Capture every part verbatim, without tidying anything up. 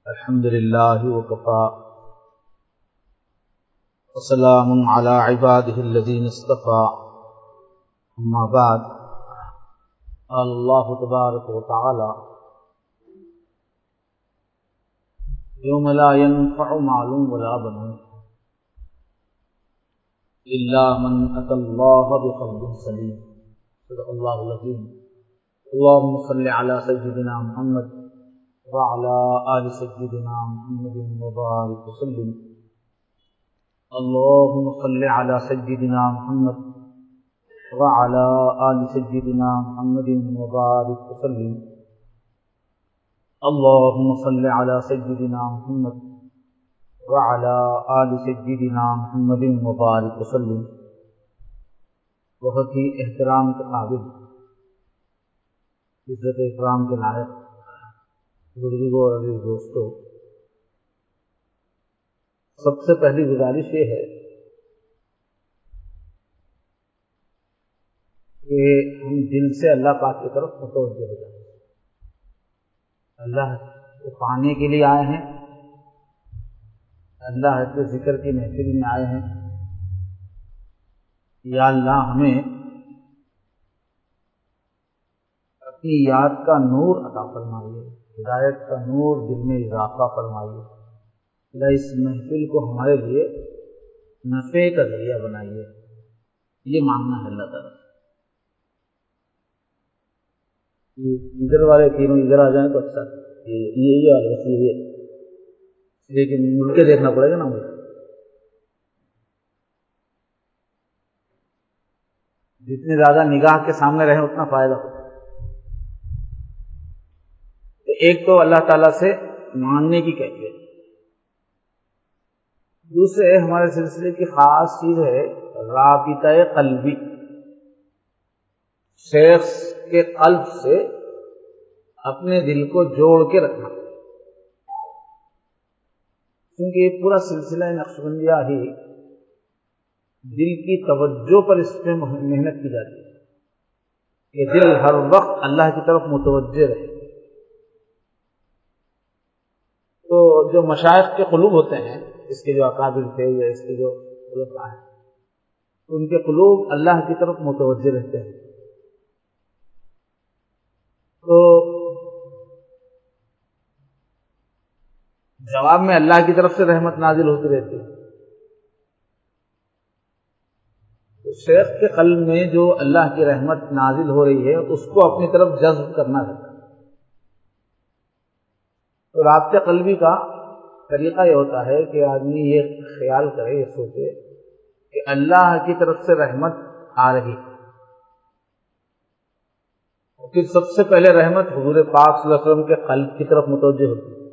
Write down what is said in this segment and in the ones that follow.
الحمد لله وكفى وسلام على عباده الذين اصطفى أما بعد. قال الله تبارك وتعالى: يوم لا ينفع مال ولا بنون إلا من أتى الله بقلب سليم. صدق الله العظيم. اللهم صل على سيدنا محمد وعلى آل سيدنا محمد وبارك وسلم. اللهم صل على سيدنا محمد وعلى آل سيدنا محمد وبارك وسلم. اللهم صل على سيدنا محمد وعلى آل سيدنا محمد وبارك وسلم. بہت ہی احترام کے قابل، عزت اکرام کے لائق بزرگوں اور عزیز دوستوں، سب سے پہلی گزارش یہ ہے کہ ہم دل سے اللہ پاک کی طرف متوجہ ہو جائیں. اللہ کو پانے کے لیے آئے ہیں، اللہ کے ذکر کی محفل میں آئے ہیں. یا اللہ ہمیں اپنی یاد کا نور عطا فرمائیے، ہدایت کا نور دل میں اضافہ فرمائیے. اللہ اس محفل کو ہمارے لیے نفع کا ذریعہ بنائیے. یہ مانگنا ہے اللہ تعالیٰ. ادھر والے تینوں ادھر آ جائیں تو اچھا. یہ یہ والے بس یہ لیکن مل کے دیکھنا پڑے گا نا مجھے. جتنے زیادہ نگاہ کے سامنے رہیں اتنا فائدہ ہوگا. تو ایک تو اللہ تعالیٰ سے مانگنے کی کیفیت، دوسرے ہمارے سلسلے کی خاص چیز ہے رابطہ قلبی، شیخ کے قلب سے اپنے دل کو جوڑ کے رکھنا. کیونکہ یہ پورا سلسلہ نقشبندیہ ہی دل کی توجہ پر اس پہ محنت کی جاتی ہے کہ دل ہر وقت اللہ کی طرف متوجہ رہے. تو جو مشائخ کے قلوب ہوتے ہیں، اس کے جو اکابر تھے یا اس کے جو علماء ہیں، ان کے قلوب اللہ کی طرف متوجہ رہتے ہیں. تو جواب میں اللہ کی طرف سے رحمت نازل ہوتی رہتی ہے. تو شیخ کے قلب میں جو اللہ کی رحمت نازل ہو رہی ہے اس کو اپنی طرف جذب کرنا رہتا ہے. تو رابطہ قلبی کا طریقہ یہ ہوتا ہے کہ آدمی یہ خیال کرے، یہ سوچے کہ اللہ کی طرف سے رحمت آ رہی ہے. اور پھر سب سے پہلے رحمت حضور پاک صلی اللہ علیہ وسلم کے قلب کی طرف متوجہ ہوتی ہے.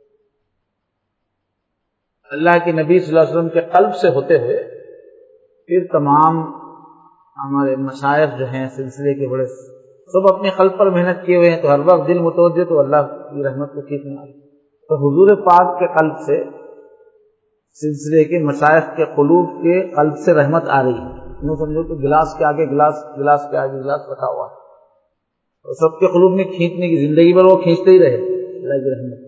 اللہ کے نبی صلی اللہ علیہ وسلم کے قلب سے ہوتے ہوئے پھر تمام ہمارے مشائخ جو ہیں سلسلے کے بڑے سب اپنے قلب پر محنت کیے ہوئے ہیں. تو ہر وقت دل متوجہ تو اللہ کی رحمت کو کھینچنے والی. تو حضور پاک کے قلب سے سلسلے کے مشائخ کے قلوب کے قلب سے رحمت آ رہی ہے. یوں سمجھو کہ گلاس کے آگے گلاس، گلاس کے آگے گلاس رکھا ہوا ہے اور سب کے قلوب میں کھینچنے کی زندگی بھر وہ کھینچتے ہی رہے اللہ کی رحمت.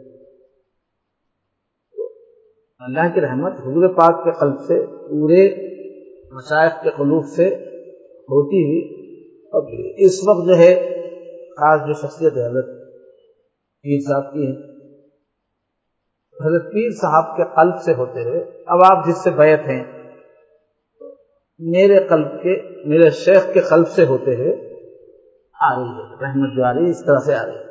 تو اللہ کی رحمت حضور پاک کے قلب سے پورے مشائخ کے قلوب سے ہوتی ہوئی اب اس وقت جو ہے خاص جو شخصیت ہے حضرت پیر صاحب کی ہے. حضرت پیر صاحب کے قلب سے ہوتے ہوئے اب آپ جس سے بیعت ہیں میرے قلب کے، میرے شیخ کے قلب سے ہوتے ہوئے آ رہی ہے رحمت جو آ رہی ہے اس طرح سے آ رہی ہے.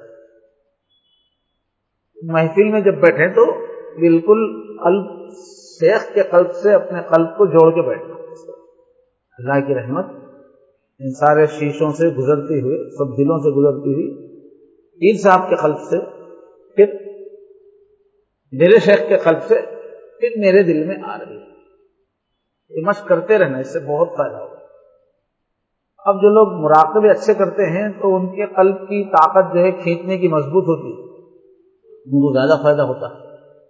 محفل میں جب بیٹھیں تو بالکل قلب شیخ کے قلب سے اپنے قلب کو جوڑ کے بیٹھنا. اللہ کی رحمت ان سارے شیشوں سے گزرتی ہوئی، سب دلوں سے گزرتی ہوئی پیر صاحب کے قلب سے، پھر میرے شیخ کے قلب سے، پھر میرے دل میں آ رہی ہے. یہ مشق کرتے رہنا، اس سے بہت فائدہ ہوگا. اب جو لوگ مراقبے اچھے کرتے ہیں تو ان کے قلب کی طاقت جو ہے کھینچنے کی مضبوط ہوتی ہے، ان کو زیادہ فائدہ ہوتا ہے.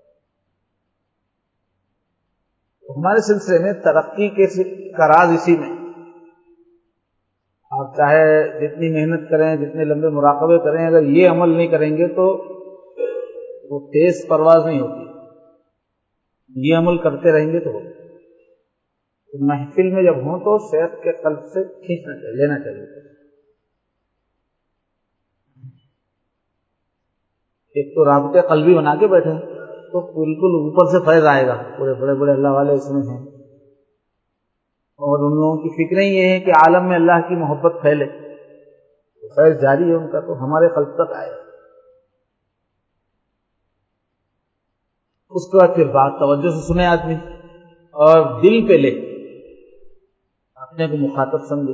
ہمارے سلسلے میں ترقی کے کا راز اسی میں. آپ چاہے جتنی محنت کریں، جتنے لمبے مراقبے کریں، اگر یہ عمل نہیں کریں گے تو وہ تیز پرواز نہیں ہوتی، یہ عمل کرتے رہیں گے تو ہوگا۔ تو محفل میں جب ہوں تو شیخ کے قلب سے کھینچنا چاہیے، لینا چاہیے۔ ایک تو رابطے قلبی بنا کے بیٹھے تو بالکل اوپر سے فیض آئے گا، پورے بڑے بڑے اللہ والے اس میں ہیں، اور ان لوگوں کی فکریں یہ ہے کہ عالم میں اللہ کی محبت پھیلے، تو فیض جاری ہے ان کا، تو ہمارے قلب تک آئے گا۔ اس کے بعد پھر بات توجہ سے سنے آدمی اور دل پہ لے، اپنے کو مخاطب سمجھے۔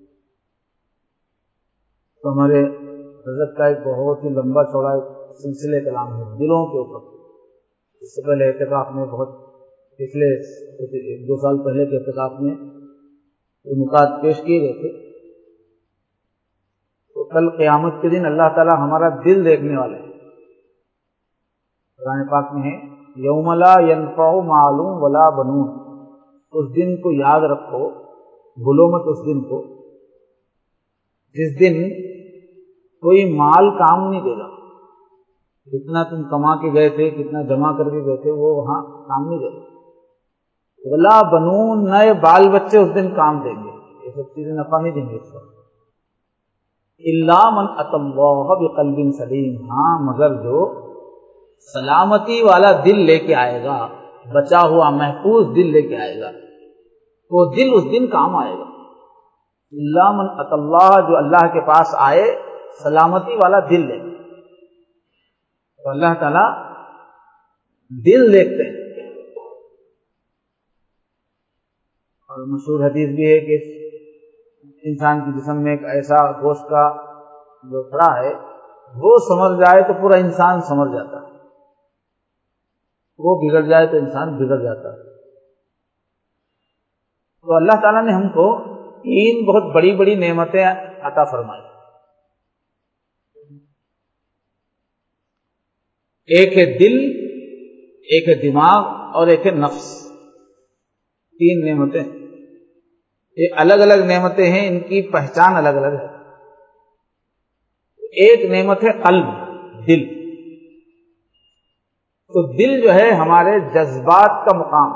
تو ہمارے حضرت کا ایک بہت ہی لمبا چوڑا سلسلے کلام ہے دلوں کے اوپر۔ اس سے پہلے اعتکاف میں بہت پچھلے ایک دو سال پہلے کے اعتکاف میں وہ نکات پیش کیے گئے تھے۔ تو کل قیامت کے دن اللہ تعالیٰ ہمارا دل دیکھنے والے ہیں۔ قرآن پاک میں ہے یوم لا ینفع مال ولا بنون، اس دن کو یاد رکھو، بھولو مت اس دن کو جس دن کوئی مال کام نہیں دے گا، کتنا تم کما کے گئے تھے، کتنا جمع کر کے گئے تھے، وہ وہاں کام نہیں دے گا۔ ولا بنون، نئے بال بچے اس دن کام دیں گے، یہ سب چیزیں نفع نہیں دیں گے اس وقت۔ الا من اتى الله بقلب سلیم، ہاں مگر جو سلامتی والا دل لے کے آئے گا، بچا ہوا محفوظ دل لے کے آئے گا، وہ دل اس دن کام آئے گا۔ الا من اتى الله، جو اللہ کے پاس آئے سلامتی والا دل لے۔ تو اللہ تعالی دل دیکھتے ہیں۔ اور مشہور حدیث بھی ہے کہ انسان کے جسم میں ایک ایسا گوشت کا جو ٹکڑا ہے، وہ سمجھ جائے تو پورا انسان سمجھ جاتا ہے، وہ بگڑ جائے تو انسان بگڑ جاتا ہے۔ تو اللہ تعالیٰ نے ہم کو تین بہت بڑی بڑی نعمتیں عطا فرمائی۔ ایک ہے دل، ایک ہے دماغ اور ایک ہے نفس، تین نعمتیں۔ یہ الگ الگ نعمتیں ہیں، ان کی پہچان الگ الگ ہے۔ ایک نعمت ہے قلب، دل۔ تو دل جو ہے ہمارے جذبات کا مقام،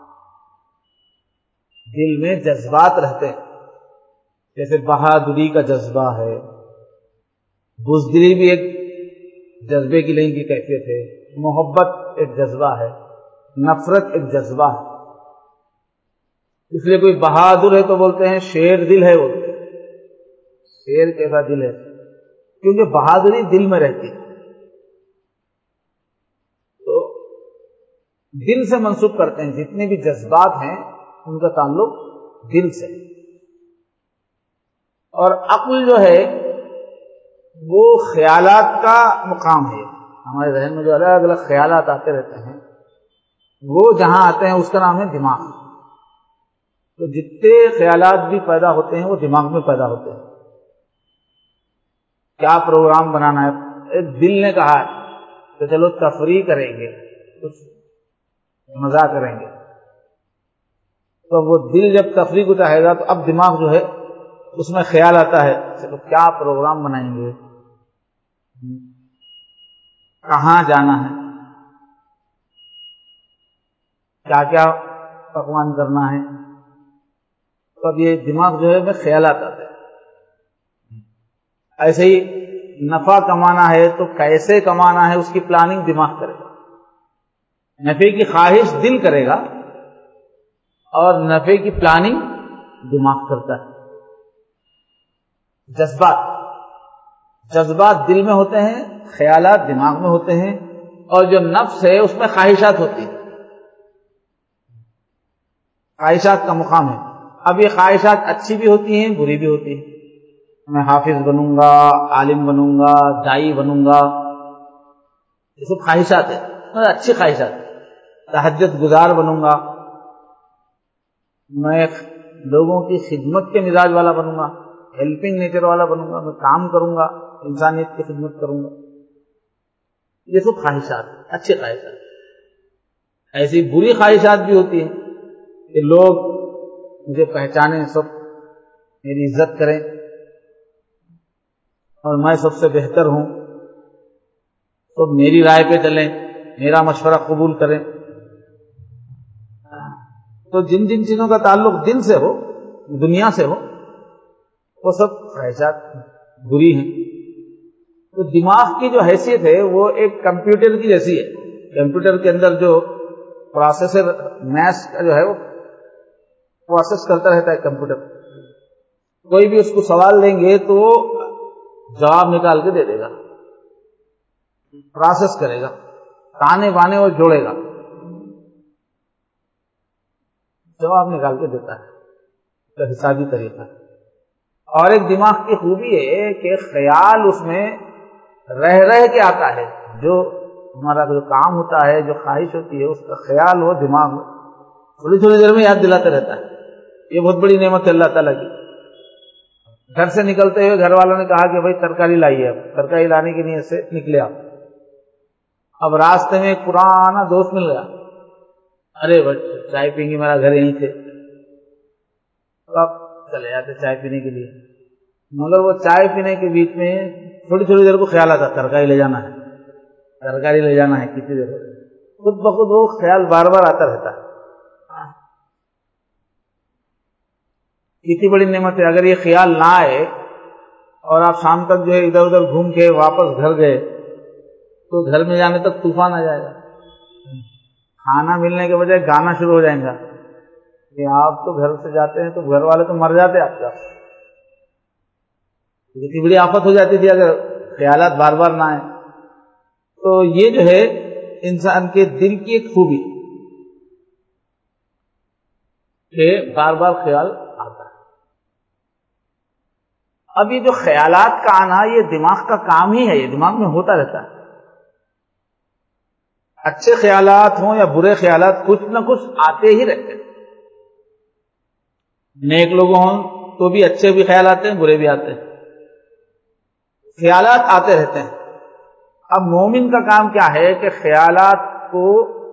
دل میں جذبات رہتے ہیں، جیسے بہادری کا جذبہ ہے، بزدلی بھی ایک جذبے کی لین کی کیفیت ہے، محبت ایک جذبہ ہے، نفرت ایک جذبہ ہے۔ اس لیے کوئی بہادر ہے تو بولتے ہیں شیر دل ہے، بولتے ہیں شیر کیسا دل ہے، کیونکہ بہادری دل میں رہتی ہے۔ تو دل سے منسوب کرتے ہیں، جتنے بھی جذبات ہیں ان کا تعلق دل سے۔ اور عقل جو ہے وہ خیالات کا مقام ہے، ہمارے ذہن میں جو الگ الگ خیالات آتے رہتے ہیں، وہ جہاں آتے ہیں اس کا نام ہے دماغ۔ تو جتنے خیالات بھی پیدا ہوتے ہیں وہ دماغ میں پیدا ہوتے ہیں۔ کیا پروگرام بنانا ہے، دل نے کہا کہ چلو تفریح کریں گے، کچھ مزہ کریں گے، تو وہ دل جب تفریح کو چاہے گا تو اب دماغ جو ہے اس میں خیال آتا ہے چلو کیا پروگرام بنائیں گے، کہاں جانا ہے، کیا کیا پکوان کرنا ہے۔ تو اب یہ دماغ جو ہے میں خیالات آتے ہیں۔ ایسے ہی نفع کمانا ہے تو کیسے کمانا ہے اس کی پلاننگ دماغ کرے گا۔ نفع کی خواہش دل کرے گا اور نفع کی پلاننگ دماغ کرتا ہے۔ جذبات جذبات دل میں ہوتے ہیں، خیالات دماغ میں ہوتے ہیں، اور جو نفس ہے اس میں خواہشات ہوتی ہیں، خواہشات کا مقام ہے۔ اب یہ خواہشات اچھی بھی ہوتی ہیں، بری بھی ہوتی ہیں۔ میں حافظ بنوں گا، عالم بنوں گا، دائی بنوں گا، یہ سب خواہشات ہیں، مگر اچھی خواہشات ہیں۔ تہجد گزار بنوں گا، میں لوگوں کی خدمت کے مزاج والا بنوں گا، ہیلپنگ نیچر والا بنوں گا، میں کام کروں گا، انسانیت کی خدمت کروں گا، یہ سب خواہشات ہیں، اچھی خواہشات۔ ایسی بری خواہشات بھی ہوتی ہیں کہ لوگ مجھے پہچانیں، سب میری عزت کریں اور میں سب سے بہتر ہوں، تو میری رائے پہ چلیں، میرا مشورہ قبول کریں. تو جن جن چیزوں کا تعلق دل سے ہو، دنیا سے ہو، وہ سب خواہشات بری ہیں. تو دماغ کی جو حیثیت ہے وہ ایک کمپیوٹر کی جیسی ہے. کمپیوٹر کے اندر جو پروسیسر میث کا جو ہے وہ پروسیس کرتا رہتا ہے کمپیوٹر. کوئی بھی اس کو سوال دیں گے تو جواب نکال کے دے دے گا، پروسیس کرے گا، تانے بانے اور جوڑے گا، جواب نکال کے دیتا ہے. تو حسابی طریقہ. اور ایک دماغ کی خوبی ہے کہ خیال اس میں رہ رہ کے آتا ہے. جو ہمارا جو کام ہوتا ہے، جو خواہش ہوتی ہے، اس کا خیال وہ دماغ میں تھوڑی تھوڑی دیر میں یاد دلاتا رہتا ہے. یہ بہت بڑی نعمت ہے اللہ تعالیٰ کی. گھر سے نکلتے ہوئے گھر والوں نے کہا کہ بھائی ترکاری لائیے، اب ترکاری لانے کی نیت سے نکلے آپ. اب راستے میں ایک پرانا دوست مل گیا، ارے بھائی چائے پیں گے، میرا گھر یہیں تھے. تو آپ چلے جاتے چائے پینے کے لیے. مگر وہ چائے پینے کے بیچ میں تھوڑی تھوڑی دیر کو خیال آتا ترکاری لے جانا ہے، ترکاری لے جانا ہے. کتنی دیر خود بخود وہ خیال بار بار آتا رہتا ہے. کتنی بڑی نعمت ہے. اگر یہ خیال نہ آئے اور آپ شام تک جو ہے ادھر ادھر گھوم کے واپس گھر گئے تو گھر میں جانے تک طوفان آ جائے گا. کھانا ملنے کے بجائے گانا شروع ہو جائے گا کہ آپ تو گھر سے جاتے ہیں تو گھر والے تو مر جاتے آپ کا. کتنی بڑی آفت ہو جاتی تھی اگر خیالات بار بار نہ آئے. تو یہ جو ہے انسان کے دل کی ایک خوبی کہ بار بار خیال آتا ہے. اب یہ جو خیالات کا آنا یہ دماغ کا کام ہی ہے، یہ دماغ میں ہوتا رہتا ہے. اچھے خیالات ہوں یا برے خیالات کچھ نہ کچھ آتے ہی رہتے ہیں. نیک لوگ ہوں تو بھی اچھے بھی خیال آتے ہیں، برے بھی آتے ہیں. خیالات آتے رہتے ہیں. اب مومن کا کام کیا ہے کہ خیالات کو،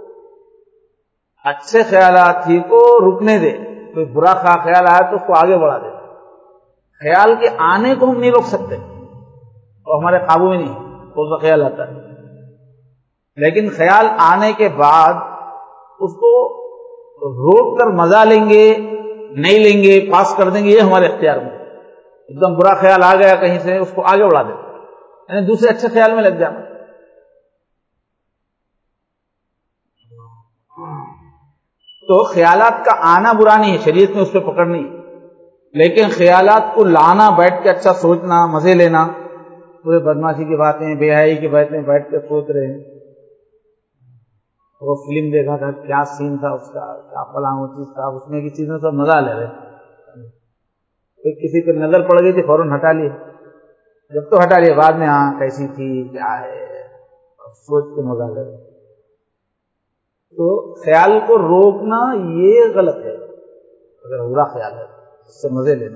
اچھے خیالات ہی کو رکنے دے. کوئی برا خیال آیا تو اس کو آگے بڑھا دے. خیال کے آنے کو ہم نہیں روک سکتے اور ہمارے قابو میں نہیں کون سا خیال آتا ہے. لیکن خیال آنے کے بعد اس کو روک کر مزہ لیں گے نہیں لیں گے، پاس کر دیں گے، یہ ہمارے اختیار میں. ایک دم برا خیال آ گیا کہیں سے، اس کو آگے بڑھا دیں، یعنی دوسرے اچھے خیال میں لگ جانا. تو خیالات کا آنا برا نہیں ہے، شریعت میں اس پہ پکڑ نہیں ہے. لیکن خیالات کو لانا، بیٹھ کے اچھا سوچنا، مزے لینا، پورے بدماشی کی باتیں، بے حیائی کی باتیں بیٹھ کے سوچ رہے ہیں. وہ فلم دیکھا تھا، کیا سین تھا اس کا، کیا فلاں وہ چیز تھا، اس میں کی چیزیں سب مزہ لے رہے. کسی پہ نظر پڑ گئی تھی فوراً ہٹا لیے. جب تو ہٹا لیے بعد میں ہاں کیسی تھی کیا ہے سوچ کے مزہ لے رہے. تو خیال کو روکنا یہ غلط ہے اگر برا خیال ہے، اس سے مزے لینا.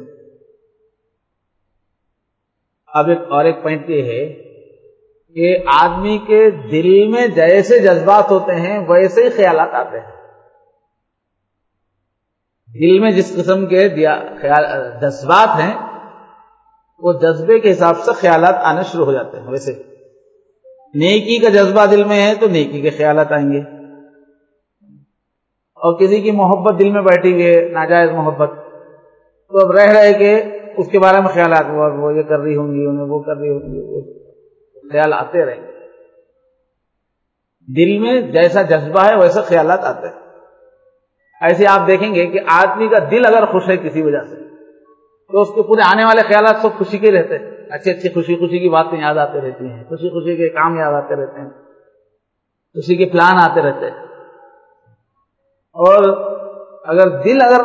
اب ایک اور ایک پوائنٹ یہ ہے کہ آدمی کے دل میں جیسے جذبات ہوتے ہیں ویسے ہی خیالات آتے ہیں. دل میں جس قسم کے جذبات ہیں وہ جذبے کے حساب سے خیالات آنے شروع ہو جاتے ہیں. ویسے نیکی کا جذبہ دل میں ہے تو نیکی کے خیالات آئیں گے، اور کسی کی محبت دل میں بیٹھی ہوئی ہے، ناجائز محبت، تو اب رہ رہے کہ اس کے بارے میں خیالات، وہ یہ کر رہی ہوں گی، انہیں وہ کر رہی ہوں گی، وہ خیال آتے رہیں گے. دل میں جیسا جذبہ ہے ویسا خیالات آتے ہیں. ایسے آپ دیکھیں گے کہ آدمی کا دل اگر خوش ہے کسی وجہ سے تو اس کے پورے آنے والے خیالات سب خوشی کے رہتے ہیں. اچھی اچھی خوشی خوشی کی باتیں یاد آتے رہتی ہیں، خوشی خوشی کے کام یاد آتے رہتے ہیں، خوشی کے پلان آتے رہتے ہیں. اور اگر دل اگر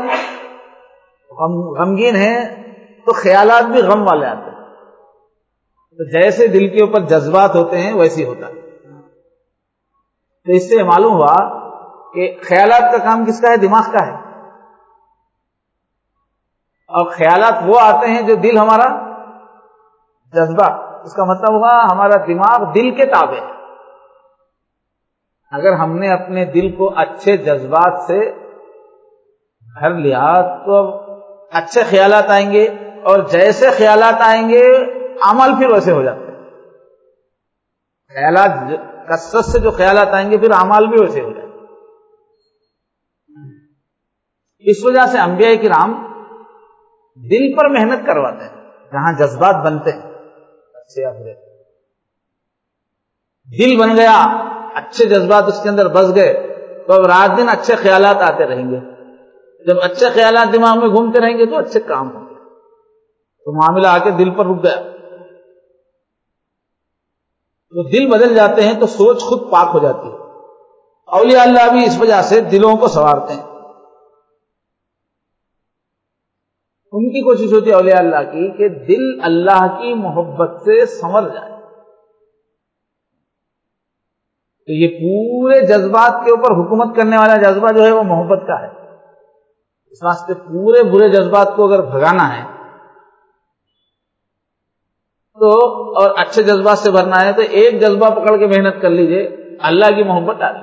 غمگین ہے تو خیالات بھی غم والے آتے ہیں. تو جیسے دل کے اوپر جذبات ہوتے ہیں ویسے ہوتا ہے. تو اس سے معلوم ہوا کہ خیالات کا کام کس کا ہے؟ دماغ کا ہے. اور خیالات وہ آتے ہیں جو دل ہمارا جذبہ، اس کا مطلب ہوا ہمارا دماغ دل کے تابع ہے. اگر ہم نے اپنے دل کو اچھے جذبات سے بھر لیا تو اچھے خیالات آئیں گے، اور جیسے خیالات آئیں گے عمل پھر ویسے ہو جاتے ہیں. خیالات کثرت سے جو خیالات آئیں گے پھر اعمال بھی ویسے ہو جائیں گے. اس وجہ سے انبیاء کرام دل پر محنت کرواتے ہیں. جہاں جذبات بنتے ہیں اچھے یا برے, دل بن گیا, اچھے جذبات اس کے اندر بس گئے تو اب رات دن اچھے خیالات آتے رہیں گے. جب اچھے خیالات دماغ میں گھومتے رہیں گے تو اچھے کام ہوں گے. تو معاملہ آ کے دل پر رک گیا تو دل بدل جاتے ہیں تو سوچ خود پاک ہو جاتی ہے. اولیاء اللہ بھی اس وجہ سے دلوں کو سنوارتے ہیں. ان کی کوشش ہوتی ہے اولیاء اللہ کی کہ دل اللہ کی محبت سے سنور جائے. تو یہ پورے جذبات کے اوپر حکومت کرنے والا جذبہ جو ہے وہ محبت کا ہے. اس واسطے پورے برے جذبات کو اگر بھگانا ہے تو اور اچھے جذبات سے بھرنا ہے تو ایک جذبہ پکڑ کے محنت کر لیجئے, اللہ کی محبت ڈالیے.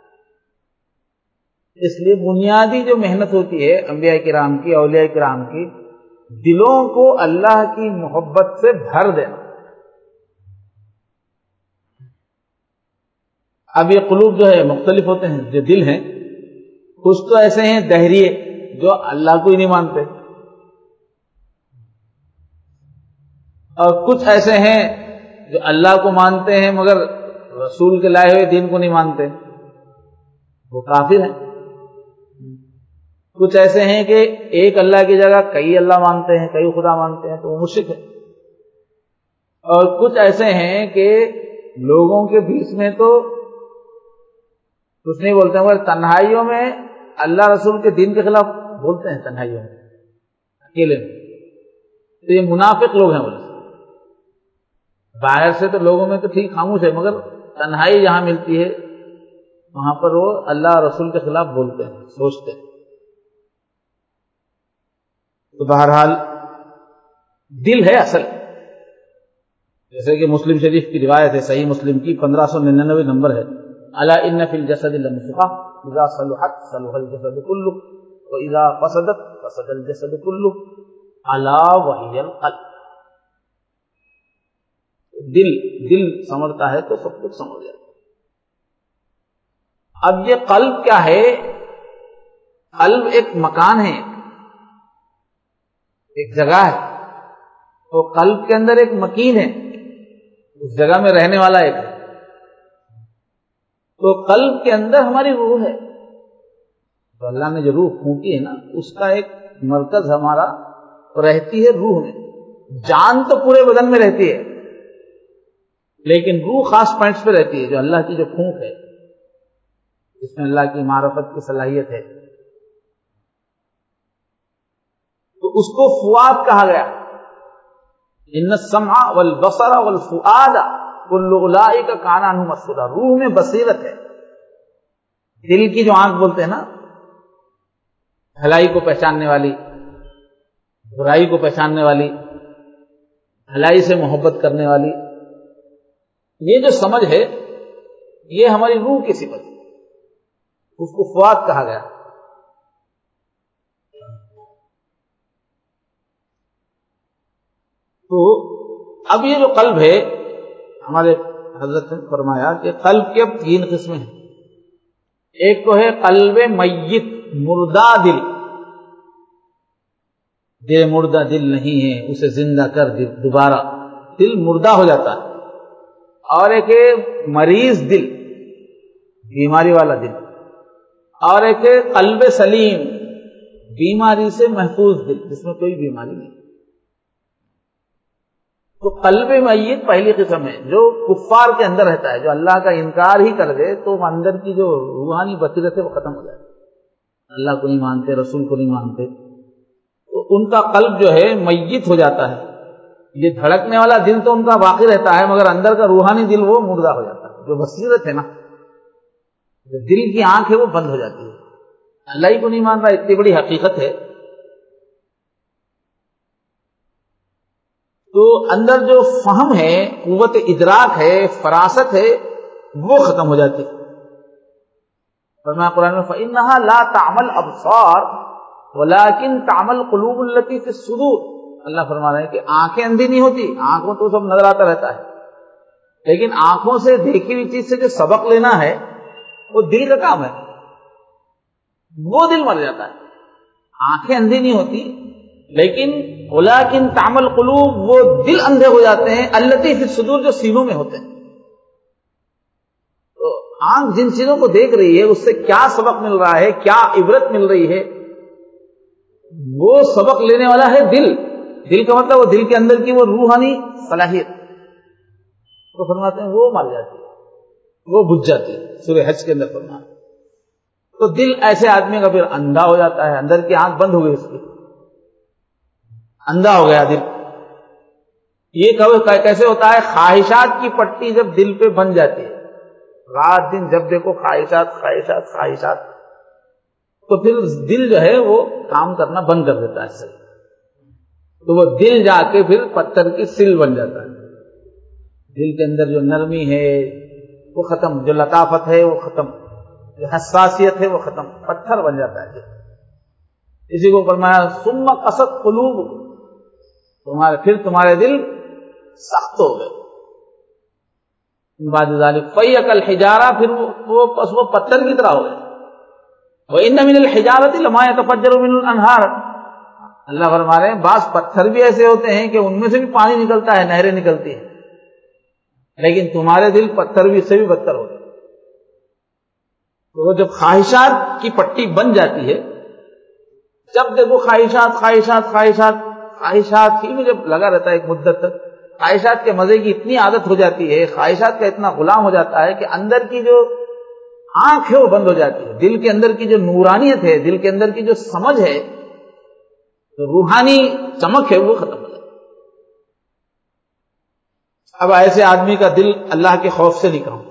اس لیے بنیادی جو محنت ہوتی ہے انبیاء کرام کی, اولیاء کرام کی, دلوں کو اللہ کی محبت سے بھر دینا. اب یہ قلوب جو ہے مختلف ہوتے ہیں. جو دل ہیں کچھ تو ایسے ہیں دہریے جو اللہ کو ہی نہیں مانتے, اور کچھ ایسے ہیں جو اللہ کو مانتے ہیں مگر رسول کے لائے ہوئے دین کو نہیں مانتے, وہ کافر ہیں. کچھ ایسے ہیں کہ ایک اللہ کی جگہ کئی اللہ مانتے ہیں, کئی خدا مانتے ہیں, تو وہ مشرک ہے. اور کچھ ایسے ہیں کہ لوگوں کے بیچ میں تو کچھ نہیں بولتے ہیں مگر تنہائیوں میں اللہ رسول کے دین کے خلاف بولتے ہیں. تنہائیوں میں اکیلے میں تو یہ منافق لوگ ہیں. بولے باہر سے تو لوگوں میں تو ٹھیک خاموش ہے مگر تنہائی جہاں ملتی ہے وہاں پر وہ اللہ رسول کے خلاف بولتے ہیں, سوچتے ہیں. تو بہرحال دل ہے اصل. جیسے کہ مسلم شریف کی روایت ہے, صحیح مسلم کی پندرہ سو ننانوے نمبر ہے, الا ان فی الجسد لمضغۃ اذا صلحت صلح الجسد كله واذا فسدت فسد الجسد كله الا وهي القلب. دل دل سنورتا ہے تو سب کچھ سنور جاتا ہے. اب یہ قلب کیا ہے؟ قلب ایک مکان ہے, ایک جگہ ہے. تو قلب کے اندر ایک مکین ہے, اس جگہ میں رہنے والا ایک ہے. تو قلب کے اندر ہماری روح ہے. تو اللہ نے جو روح پھونکی ہے نا, اس کا ایک مرکز ہمارا رہتی ہے روح میں. جان تو پورے بدن میں رہتی ہے لیکن روح خاص پوائنٹس پہ رہتی ہے, جو اللہ کی جو پھونک ہے جس میں اللہ کی معرفت کی صلاحیت ہے. تو اس کو فؤاد کہا گیا. ان السمع والبصر والفؤاد کل اولئک کان عنہ مسئولا. روح میں بصیرت ہے. دل کی جو آنکھ بولتے ہیں نا, بھلائی کو پہچاننے والی, برائی کو پہچاننے والی, بھلائی سے محبت کرنے والی, یہ جو سمجھ ہے یہ ہماری روح کی صفت ہے, اس کو فؤاد کہا گیا. تو اب یہ جو قلب ہے, ہمارے حضرت نے فرمایا کہ قلب کے اب تین قسمیں ہیں. ایک تو ہے قلب میت, مردہ دل. دل مردہ دل نہیں ہے, اسے زندہ کر دل, دوبارہ دل مردہ ہو جاتا ہے. اور ایک ہے مریض دل, بیماری والا دل. اور ایک ہے قلب سلیم, بیماری سے محفوظ دل, جس میں کوئی بیماری نہیں. تو قلب میت پہلی قسم ہے جو کفار کے اندر رہتا ہے, جو اللہ کا انکار ہی کر دے تو اندر کی جو روحانی بصیرت ہے وہ ختم ہو جائے. اللہ کو نہیں مانتے, رسول کو نہیں مانتے, تو ان کا قلب جو ہے میت ہو جاتا ہے. یہ دھڑکنے والا دل تو ان کا باقی رہتا ہے مگر اندر کا روحانی دل وہ مردہ ہو جاتا ہے. جو بصیرت ہے نا, جو دل کی آنکھ ہے وہ بند ہو جاتی ہے. اللہ ہی کو نہیں مان رہا, اتنی بڑی حقیقت ہے. تو اندر جو فہم ہے, قوت ادراک ہے, فراست ہے, وہ ختم ہو جاتی ہے. فرمایا قرآن میں فَإِنَّهَا لَا تَعْمَلْ أَبْصَارُ وَلَكِنْ تَعْمَلْ قُلُوبُ الَّتِي فِي الصُّدُورِ. اللہ فرما رہے ہیں کہ آنکھیں اندھی نہیں ہوتی, آنکھوں تو سب نظر آتا رہتا ہے, لیکن آنکھوں سے دیکھی ہوئی چیز سے جو سبق لینا ہے وہ دل کا کام ہے، وہ دل مر جاتا ہے۔ آنکھیں اندھی نہیں ہوتی، لیکن ولیکن تعمل قلوب، وہ دل اندھے ہو جاتے ہیں التی فی الصدور، جو سینوں میں ہوتے ہیں۔ تو آنکھ جن چیزوں کو دیکھ رہی ہے اس سے کیا سبق مل رہا ہے، کیا عبرت مل رہی ہے، وہ سبق لینے والا ہے دل۔ دل کا مطلب وہ دل کے اندر کی وہ روحانی صلاحیت، تو فرماتے ہیں وہ مر جاتی ہے، وہ بجھ جاتی ہے، سورہ حج کے اندر فرماتے ہیں۔ تو دل ایسے آدمی کا پھر اندھا ہو جاتا ہے، اندر کی آنکھ بند ہو گئی، اس کی اندھا ہو گیا دل۔ یہ کیسے ہوتا ہے؟ خواہشات کی پٹی جب دل پہ بن جاتی ہے، رات دن جب دیکھو خواہشات خواہشات خواہشات، تو پھر دل جو ہے وہ کام کرنا بند کر دیتا ہے صحیح، تو وہ دل جا کے پھر پتھر کی سل بن جاتا ہے۔ دل کے اندر جو نرمی ہے وہ ختم، جو لطافت ہے وہ ختم، جو حساسیت ہے وہ ختم، پتھر بن جاتا ہے۔ اسی کو فرمایا ثم قست قلوب، تمہارے پھر تمہارے دل سخت ہو گئے، بعد ذلک فیک الحجارہ، پھر وہ پس وہ پتھر کی طرح ہو گئے۔ وَإِنَّ مِنَ الْحِجَارَةِ لَمَا يَتَفَجَّرُ مِنْهُ الْأَنْهَارُ، اللہ فرما رہے ہیں بعض پتھر بھی ایسے ہوتے ہیں کہ ان میں سے بھی پانی نکلتا ہے، نہریں نکلتی ہیں، لیکن تمہارے دل پتھر بھی اس سے بھی بدتر ہوتے ہیں۔ تو وہ جب خواہشات کی پٹی بن جاتی ہے، جب دیکھو خواہشات خواہشات خواہشات خواہشات ہی میں جب لگا رہتا ہے ایک مدت تک، خواہشات کے مزے کی اتنی عادت ہو جاتی ہے، خواہشات کا اتنا غلام ہو جاتا ہے کہ اندر کی جو آنکھ ہے وہ بند ہو جاتی ہے، دل کے اندر کی جو نورانیت ہے، دل کے اندر کی جو سمجھ ہے، جو روحانی چمک ہے، وہ ختم ہو جاتی ہے۔ اب ایسے آدمی کا دل اللہ کے خوف سے نہیں کامتا۔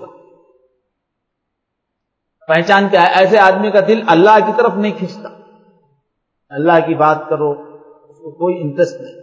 پہچان کیا ہے؟ ایسے آدمی کا دل اللہ کی طرف نہیں کھنچتا، اللہ کی بات کرو اس کو کوئی انٹرسٹ نہیں،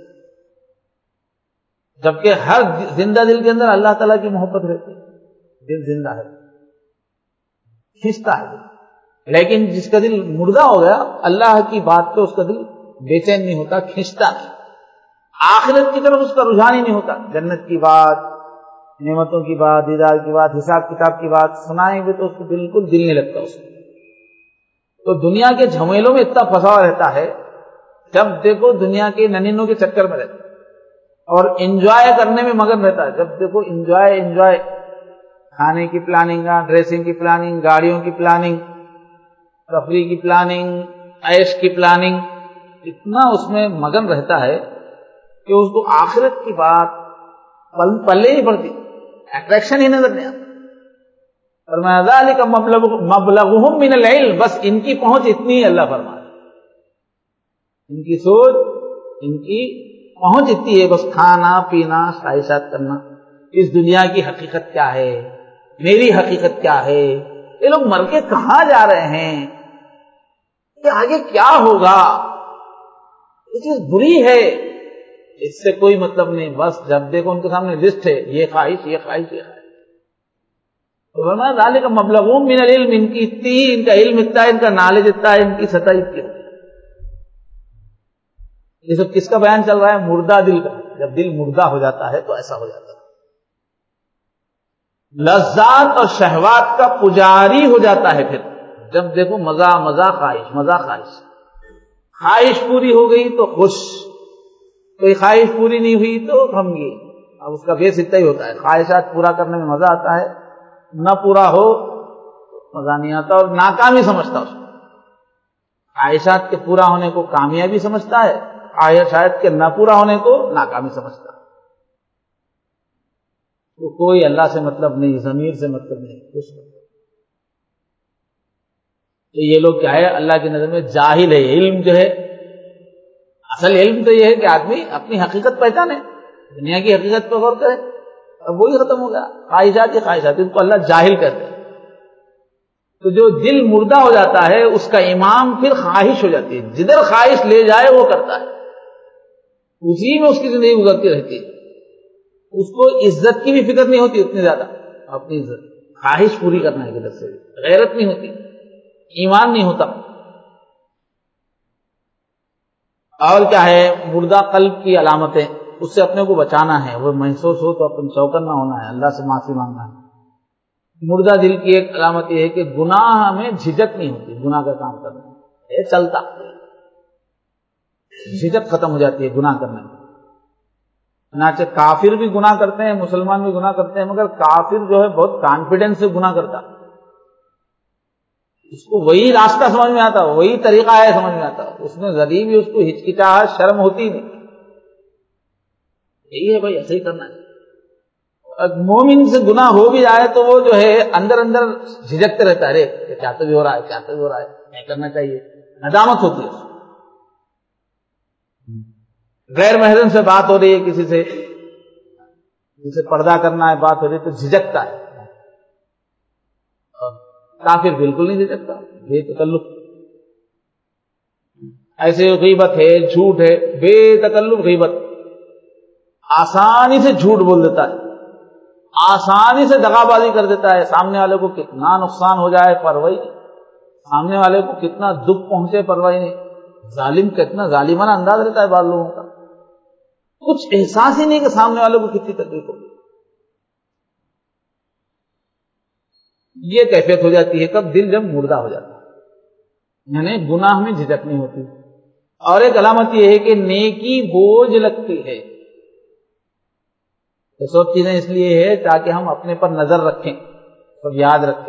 جبکہ ہر زندہ دل کے اندر اللہ تعالیٰ کی محبت رہتی ہے، دل زندہ ہے، کھنچتا ہے دل۔ لیکن جس کا دل مردہ ہو گیا، اللہ کی بات پہ اس کا دل بے چین نہیں ہوتا، کھنچتا نہیں، آخرت کی طرف اس کا رجحان ہی نہیں ہوتا۔ جنت کی بات، نعمتوں کی بات، دیدار کی بات، حساب کتاب کی بات سنائیں گے تو اس کو بالکل دل نہیں لگتا اس کو۔ تو دنیا کے جھمیلوں میں اتنا پھنسا ہوا رہتا ہے، جب دیکھو دنیا کے ننینوں کے چکر میں رہتا ہے، اور انجوائے کرنے میں مگن رہتا ہے، جب دیکھو انجوائے انجوائے کھانے کی پلاننگ، ڈریسنگ کی پلاننگ، گاڑیوں کی پلاننگ، تفریح کی پلاننگ، عیش کی پلاننگ، اتنا اس میں مگن رہتا ہے کہ اس کو آخرت کی بات پلے نہیں پڑتی، اٹریکشن ہی نظر نہیں آتا۔ فرمایا ذالک مبلغہم من العلم، بس ان کی پہنچ اتنی ہے، اللہ فرمایا ان کی سوچ، ان کی پہنچ اتنی ہے، بس کھانا پینا خواہشات کرنا، اس دنیا کی حقیقت کیا ہے، میری حقیقت کیا ہے، یہ لوگ مر کے کہاں جا رہے ہیں، یہ آگے کیا ہوگا، یہ چیز بری ہے، اس سے کوئی مطلب نہیں، بس جب دیکھو ان کے سامنے لسٹ ہے، یہ خواہش یہ خواہش یہ خواہش۔ تو فرمایا ذالک مبلغہم من العلم، ان کی اتنی، ان کا علم اتنا ہے، ان کا نالج اتنا ہے، ان کی سطح اتنی ہے۔ یہ سب کس کا بیان چل رہا ہے؟ مردہ دل کا۔ جب دل مردہ ہو جاتا ہے تو ایسا ہو جاتا ہے، لذات اور شہوات کا پجاری ہو جاتا ہے۔ پھر جب دیکھو مزہ مزہ خواہش مزہ خواہش، خواہش پوری ہو گئی تو خوش، کوئی خواہش پوری نہیں ہوئی تو غمگین۔ اب اس کا بیس اتنا ہی ہوتا ہے، خواہشات پورا کرنے میں مزہ آتا ہے، نہ پورا ہو مزہ نہیں آتا، اور ناکامی سمجھتا اس کو۔ خواہشات کے پورا ہونے کو کامیابی سمجھتا ہے، خواہشات کے نہ پورا ہونے کو ناکامی سمجھتا ہے۔ تو کوئی اللہ سے مطلب نہیں، ضمیر سے مطلب نہیں، کچھ مطلب۔ تو یہ لوگ کیا ہے؟ اللہ کی نظر میں جاہل ہے۔ علم جو ہے، اصل علم تو یہ ہے کہ آدمی اپنی حقیقت پہچانے، دنیا کی حقیقت پہ غور کرے، اب وہی ختم ہو گیا۔ خواہشات ہی خواہشات، ان کو اللہ جاہل کہتے ہیں۔ تو جو دل مردہ ہو جاتا ہے اس کا امام پھر خواہش ہو جاتی ہے، جدھر خواہش لے جائے وہ کرتا ہے، اسی میں اس کی زندگی گزرتی رہتی ہے۔ اس کو عزت کی بھی فکر نہیں ہوتی اتنی زیادہ، اپنی عزت خواہش پوری کرنا ہے کدھر سے، غیرت نہیں ہوتی، ایمان نہیں ہوتا۔ اور کیا ہے مردہ قلب کی علامتیں؟ اس سے اپنے کو بچانا ہے، وہ محسوس ہو تو اپن چوکنا ہونا ہے، اللہ سے معافی مانگنا ہے۔ مردہ دل کی ایک علامت یہ ہے کہ گناہ میں جھجک نہیں ہوتی، گناہ کا کام کرنے میں یہ چلتا، جھجک ختم ہو جاتی ہے گناہ کرنے میں۔ چنانچہ کافر بھی گناہ کرتے ہیں، مسلمان بھی گناہ کرتے ہیں، مگر کافر جو ہے بہت کانفیڈنس سے گناہ کرتا، اس کو وہی راستہ سمجھ میں آتا، وہی طریقہ ہے سمجھ میں آتا، اس میں ذری بھی اس کو ہچکچاہٹ شرم ہوتی نہیں، یہی ہے بھائی ایسے ہی کرنا ہے۔ مومن سے گناہ ہو بھی جائے تو وہ جو ہے اندر اندر جھجکتے رہتا ہے، ارے کیا تو بھی ہو رہا ہے، کیا تو بھی ہو رہا ہے، نہیں کرنا چاہیے، ندامت ہوتی ہے۔ غیر محرم سے بات ہو رہی ہے، کسی سے جسے پردہ کرنا ہے بات ہو رہی ہے تو جھجکتا ہے، اور کافر بالکل نہیں جھجکتا، بے تکلف۔ ایسے غیبت ہے، جھوٹ ہے، بے تکلف غیبت، آسانی سے جھوٹ بول دیتا ہے، آسانی سے دغا بازی کر دیتا ہے، سامنے والے کو کتنا نقصان ہو جائے پرواہ نہیں، سامنے والے کو کتنا دکھ پہنچے پرواہ نہیں۔ ظالم کتنا ظالمانہ انداز رہتا ہے بعض لوگوں کا، کچھ احساس ہی نہیں کہ سامنے والے کو کتنی تکلیف ہوگی۔ یہ کیفیت ہو جاتی ہے کب؟ دل جب مردہ ہو جاتا ہے، یعنی گناہ میں جھجک نہیں ہوتی۔ اور ایک علامت یہ ہے کہ نیکی بوجھ لگتی ہے۔ یہ سب چیزیں اس لیے ہے تاکہ ہم اپنے پر نظر رکھیں، سب یاد رکھیں۔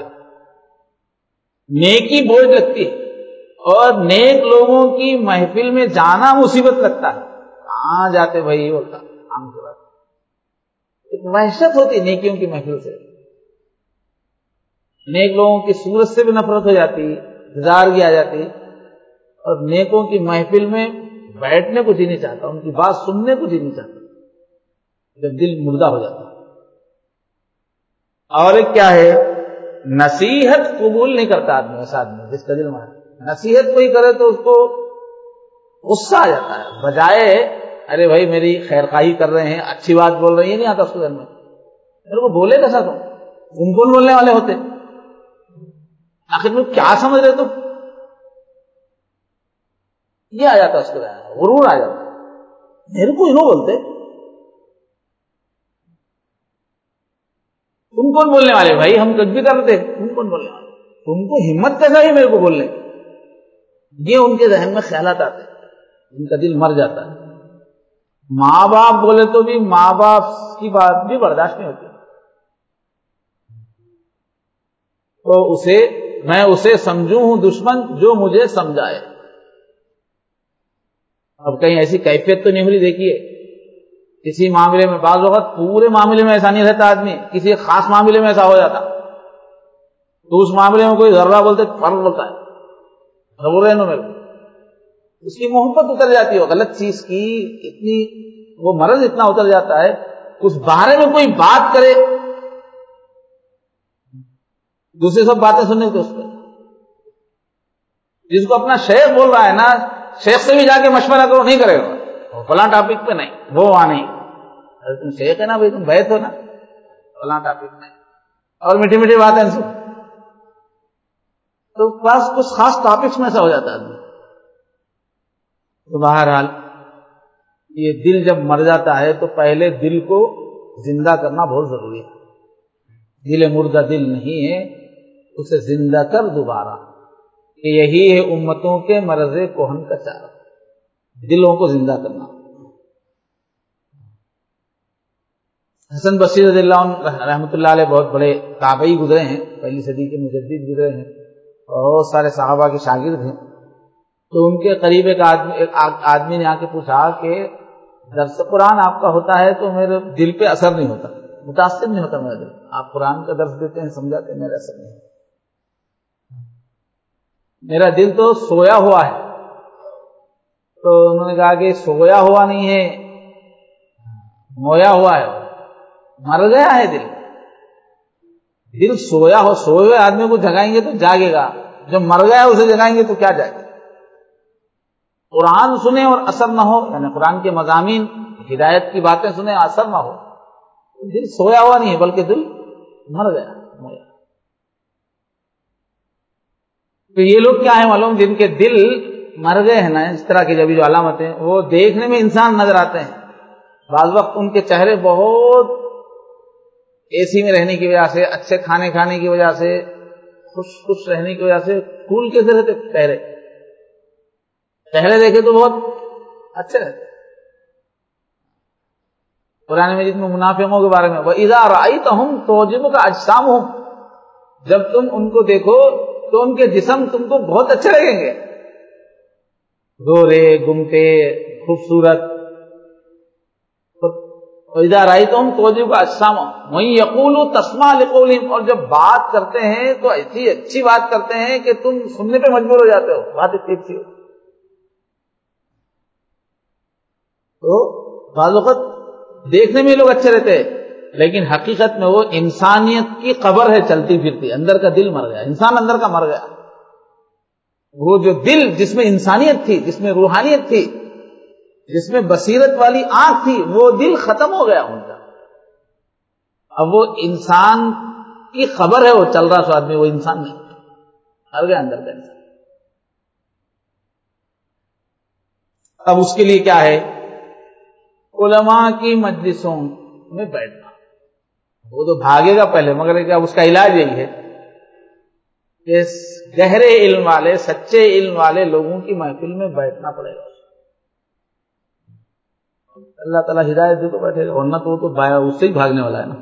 نیکی بوجھ لگتی ہے، اور نیک لوگوں کی محفل میں جانا مصیبت لگتا ہے، کہاں جاتے بھائی ہوتا عام طور پر ایک وحشت ہوتی نیکیوں کی محفل سے، نیک لوگوں کی صورت سے بھی نفرت ہو جاتی، ہزارگی آ جاتی، اور نیکوں کی محفل میں بیٹھنے کو جی نہیں چاہتا، ان کی بات سننے کو جی نہیں چاہتا، جب دل مردہ ہو جاتا۔ اور ایک کیا ہے؟ نصیحت قبول نہیں کرتا آدمی، ایسا آدمی جس کا دل مارا، نصیحت کوئی کرے تو اس کو غصہ آ جاتا ہے، بجائے ارے بھائی میری خیر خواہی کر رہے ہیں، اچھی بات بول رہے ہیں، یہ نہیں آتا اس کے دل میں، میرے کو بولے کیسا تم تم کون بولنے والے ہوتے، آخر میں کیا سمجھ رہے تم، یہ آ جاتا اس کے دل، غرور آ جاتا، میرے کو انہوں بولتے، تم کون بولنے والے بھائی، ہم کچھ بھی کرتے، تم کون بولنے والے، تم کو ہمت کیسا ہی میرے کو بولنے، یہ ان کے ذہن میں خیالات آتے ہیں، ان کا دل مر جاتا ہے۔ ماں باپ بولے تو بھی ماں باپ کی بات بھی برداشت نہیں ہوتی، تو اسے میں اسے سمجھوں ہوں دشمن جو مجھے سمجھائے۔ اب کہیں ایسی کیفیت تو نہیں ہوئی دیکھیے کسی معاملے میں، بعض وقت پورے معاملے میں ایسا نہیں رہتا آدمی، کسی خاص معاملے میں ایسا ہو جاتا تو اس معاملے میں کوئی ذرہ بولتے فرق بولتا ہے، خبر ہے نا میرے، اس کی محبت اتر جاتی ہے، غلط چیز کی اتنی وہ مرض اتنا اتر جاتا ہے، اس بارے میں کوئی بات کرے دوسری سب باتیں سننے کے اس پہ، جس کو اپنا شیخ بول رہا ہے نا، شیخ سے بھی جا کے مشورہ کرو، نہیں کرے گا، فلاں ٹاپک پہ نہیں، وہ وہاں نہیں، تم شیخ ہے نا بھائی، تم بیت ہو نا، فلاں ٹاپک نہیں، اور میٹھی میٹھی باتیں سن، تو بس کچھ خاص ٹاپکس میں ایسا ہو جاتا ہے۔ تو بہرحال یہ دل جب مر جاتا ہے تو پہلے دل کو زندہ کرنا بہت ضروری ہے، دل مردہ دل نہیں ہے، اسے زندہ کر دوبارہ، کہ یہی ہے امتوں کے مرض کہن کا چارہ، دلوں کو زندہ کرنا۔ حسن بصری رضی اللہ عنہ رحمۃ اللہ علیہ بہت بڑے تابعی گزرے ہیں، پہلی صدی کے مجدد گزرے ہیں، بہت سارے صحابہ کے شاگرد ہیں، تو ان کے قریب ایک آدمی ایک آدمی نے آ کے پوچھا کہ درس قرآن آپ کا ہوتا ہے تو میرے دل پہ اثر نہیں ہوتا، متاثر نہیں ہوتا میرا دل، آپ قرآن کا درس دیتے ہیں سمجھاتے ہیں، میرا اثر نہیں ہوتا، میرا دل تو سویا ہوا ہے۔ تو انہوں نے کہا کہ سویا ہوا نہیں ہے، مویا ہوا ہے، مر گیا ہے دل، دل سویا ہو، سوئے ہوئے آدمی کو جگائیں گے تو جاگے گا، جب مر گیا اسے جگائیں گے تو کیا جائے گا۔ قرآن سنیں اور اثر نہ ہو، یعنی قرآن کے مضامین ہدایت کی باتیں سنیں اثر نہ ہو، دل سویا ہوا نہیں ہے بلکہ دل مر گیا، مویا۔ تو یہ لوگ کیا ہیں معلوم، جن کے دل مر گئے ہیں نا، اس طرح کی جب جو علامتیں وہ دیکھنے میں انسان نظر آتے ہیں بعض وقت ان کے چہرے بہت اے سی میں رہنے کی وجہ سے، اچھے کھانے کھانے کی وجہ سے، خوش خوش رہنے کی وجہ سے پھول کیسے رہتے چہرے؟ چہرے دیکھے تو بہت اچھے رہتے۔ قرآن مجید میں منافقوں کے بارے میں وَإِذَا رَأَيْتَهُمْ تُعْجِبُكَ أَجْسَامُهُمْ، جب تم ان کو دیکھو تو ان کے جسم تم کو بہت اچھے لگیں گے، گورے گمٹے خوبصورت۔ وَإِذَا رَأَيْتَهُمْ تُعْجِبُكَ أَجْسَامُهُمْ وَإِن يَقُولُوا تَسْمَعْ لِقَوْلِهِمْ، اور جب بات کرتے ہیں تو ایسی اچھی بات کرتے ہیں کہ تم سننے پہ مجبور ہو جاتے ہو، بات اتنی اچھی ہو۔ تو بعض وقت دیکھنے میں لوگ اچھے رہتے ہیں، لیکن حقیقت میں وہ انسانیت کی قبر ہے چلتی پھرتی، اندر کا دل مر گیا، انسان اندر کا مر گیا۔ وہ جو دل جس میں انسانیت تھی، جس میں روحانیت تھی، جس میں بصیرت والی آنکھ تھی، وہ دل ختم ہو گیا ان کا۔ اب وہ انسان کی خبر ہے، وہ چل رہا سو آدمی، وہ انسان نہیں، مر گیا اندر کا انسان۔ اب اس کے لیے کیا ہے؟ علماء کی مجلسوں میں بیٹھنا۔ وہ تو بھاگے گا پہلے، مگر کیا اس کا علاج یہی ہے کہ گہرے علم والے، سچے علم والے لوگوں کی محفل میں بیٹھنا پڑے گا۔ اللہ تعالیٰ ہدایت دے تو بیٹھے گا، ورنہ تو وہ تو اس سے ہی بھاگنے والا ہے نا۔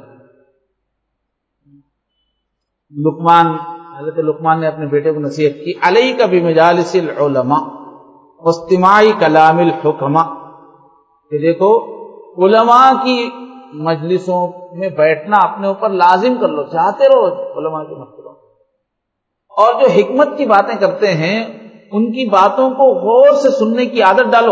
لقمان، حضرت لقمان نے اپنے بیٹے کو نصیحت کی، علیک بمجالس العلماء واستماع کلام الحکماء، کہ دیکھو علماء کی مجلسوں میں بیٹھنا اپنے اوپر لازم کر لو، چاہتے رہو علماء کی مجلسوں، اور جو حکمت کی باتیں کرتے ہیں ان کی باتوں کو غور سے سننے کی عادت ڈالو،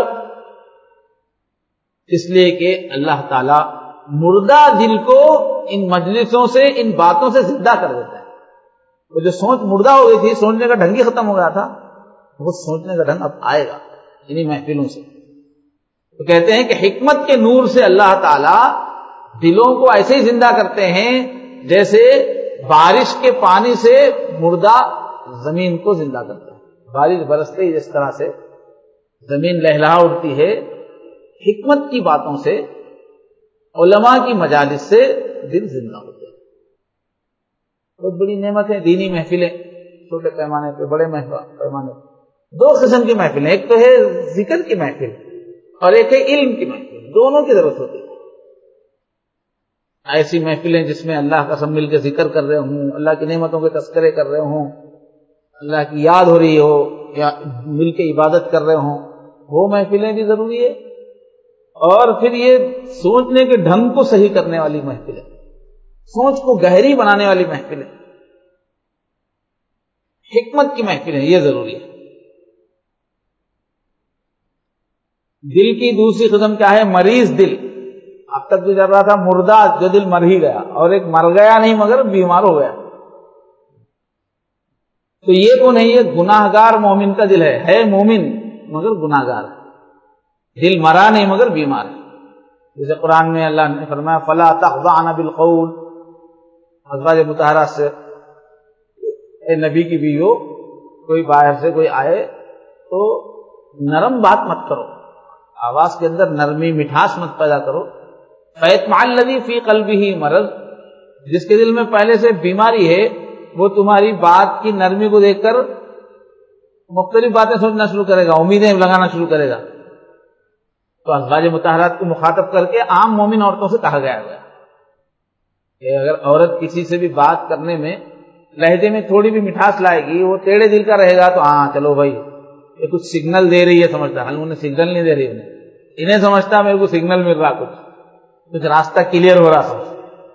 اس لیے کہ اللہ تعالی مردہ دل کو ان مجلسوں سے، ان باتوں سے زندہ کر دیتا ہے۔ وہ جو سوچ مردہ ہو گئی تھی، سوچنے کا ڈھنگ ہی ختم ہو گیا تھا، وہ سوچنے کا ڈھنگ اب آئے گا انہی محفلوں سے۔ تو کہتے ہیں کہ حکمت کے نور سے اللہ تعالی دلوں کو ایسے ہی زندہ کرتے ہیں جیسے بارش کے پانی سے مردہ زمین کو زندہ کرتا ہے۔ بارش برستے ہی جس طرح سے زمین لہلہا اٹھتی ہے، حکمت کی باتوں سے، علماء کی مجالس سے دل زندہ ہوتے ہیں۔ بہت بڑی نعمت ہے دینی محفلیں، چھوٹے پیمانے پہ، بڑے پیمانے پہ۔ دو قسم کی محفلیں، ایک تو ہے ذکر کی محفل اور ایک ہے علم کی محفل، دونوں کی ضرورت ہوتی ہے۔ ایسی محفلیں جس میں اللہ کا سب مل کے ذکر کر رہے ہوں، اللہ کی نعمتوں کے تذکرے کر رہے ہوں، اللہ کی یاد ہو رہی ہو، یا مل کے عبادت کر رہے ہوں، وہ محفلیں بھی ضروری ہے۔ اور پھر یہ سوچنے کے ڈھنگ کو صحیح کرنے والی محفلیں، سوچ کو گہری بنانے والی محفلیں، حکمت کی محفلیں، یہ ضروری ہے۔ دل کی دوسری قسم کیا ہے؟ مریض دل۔ اب تک جو چل رہا تھا مردہ، جو دل مر ہی گیا، اور ایک مر گیا نہیں مگر بیمار ہو گیا۔ تو یہ تو نہیں، یہ گناہ گار مومن کا دل ہے ہے مومن مگر گناہ گار ہے، دل مرا نہیں مگر بیمار ہے۔ جیسے قرآن میں اللہ نے فرمایا فَلَا تَخْضَعْنَ بِالْقَوْلِ، ازواج مطہرات سے، اے نبی کی بیویوں، کوئی باہر سے کوئی آئے تو نرم بات مت کرو، آواز کے اندر نرمی مٹھاس مت پیدا کرو۔ فَيَطْمَعَ الَّذِي فِي قَلْبِهِ مَرَضٌ، جس کے دل میں پہلے سے بیماری ہے، وہ تمہاری بات کی نرمی کو دیکھ کر مختلف باتیں سوچنا شروع کرے گا، امیدیں لگانا شروع کرے گا۔ تو ازواج مطہرات کو مخاطب کر کے عام مومن عورتوں سے کہا گیا ہے کہ اگر عورت کسی سے بھی بات کرنے میں لہجے میں تھوڑی بھی مٹھاس لائے گی، وہ ٹیڑھے دل کا رہے گا تو ہاں چلو بھائی یہ کچھ سگنل دے رہی ہے، سمجھتا ہے، انہیں سگنل نہیں دے رہی، انہیں انہیں سمجھتا میرے کو سگنل مل رہا، کچھ کچھ راستہ کلیئر ہو رہا سمجھ۔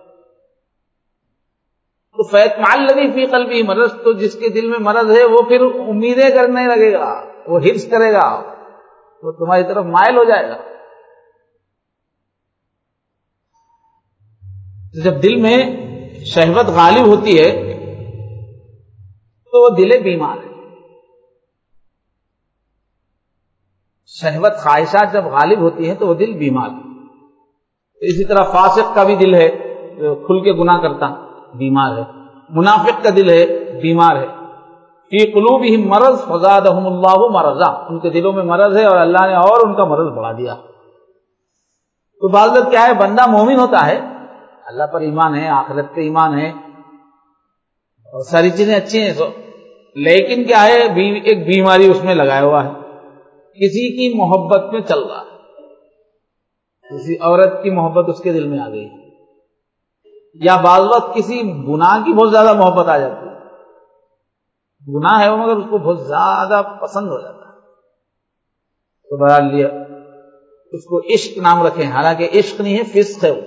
تو فَيَطْمَعَ الَّذِي فِي قَلْبِهِ مَرَضٌ، تو جس کے دل میں مرض ہے وہ پھر امیدیں کرنے لگے گا، وہ حرص کرے گا، وہ تمہاری طرف مائل ہو جائے گا۔ جب دل میں شہوت غالب ہوتی ہے تو وہ دل بیمار ہے۔ شہوت خواہشات جب غالب ہوتی ہیں تو وہ دل بیمار ہے۔ اسی طرح فاسق کا بھی دل ہے، کھل کے گناہ کرتا، بیمار ہے۔ منافق کا دل ہے، بیمار ہے۔ فی قلوبہم مرض فزادہم اللہ مرضا، ان کے دلوں میں مرض ہے اور اللہ نے اور ان کا مرض بڑھا دیا۔ تو بعض وقت کیا ہے، بندہ مومن ہوتا ہے، اللہ پر ایمان ہے، آخرت پہ ایمان ہے اور ساری چیزیں اچھی ہیں، سو لیکن کیا ہے، ایک بیماری اس میں لگایا ہوا ہے، کسی کی محبت میں چل رہا ہے، کسی عورت کی محبت اس کے دل میں آ گئی، یا بعض وقت کسی گناہ کی بہت زیادہ محبت آ جاتی ہے، گناہ ہے وہ مگر اس کو بہت زیادہ پسند ہو جاتا ہے، تو بہرحال لیا اس کو عشق نام رکھیں، حالانکہ عشق نہیں ہے، فسق ہے وہ۔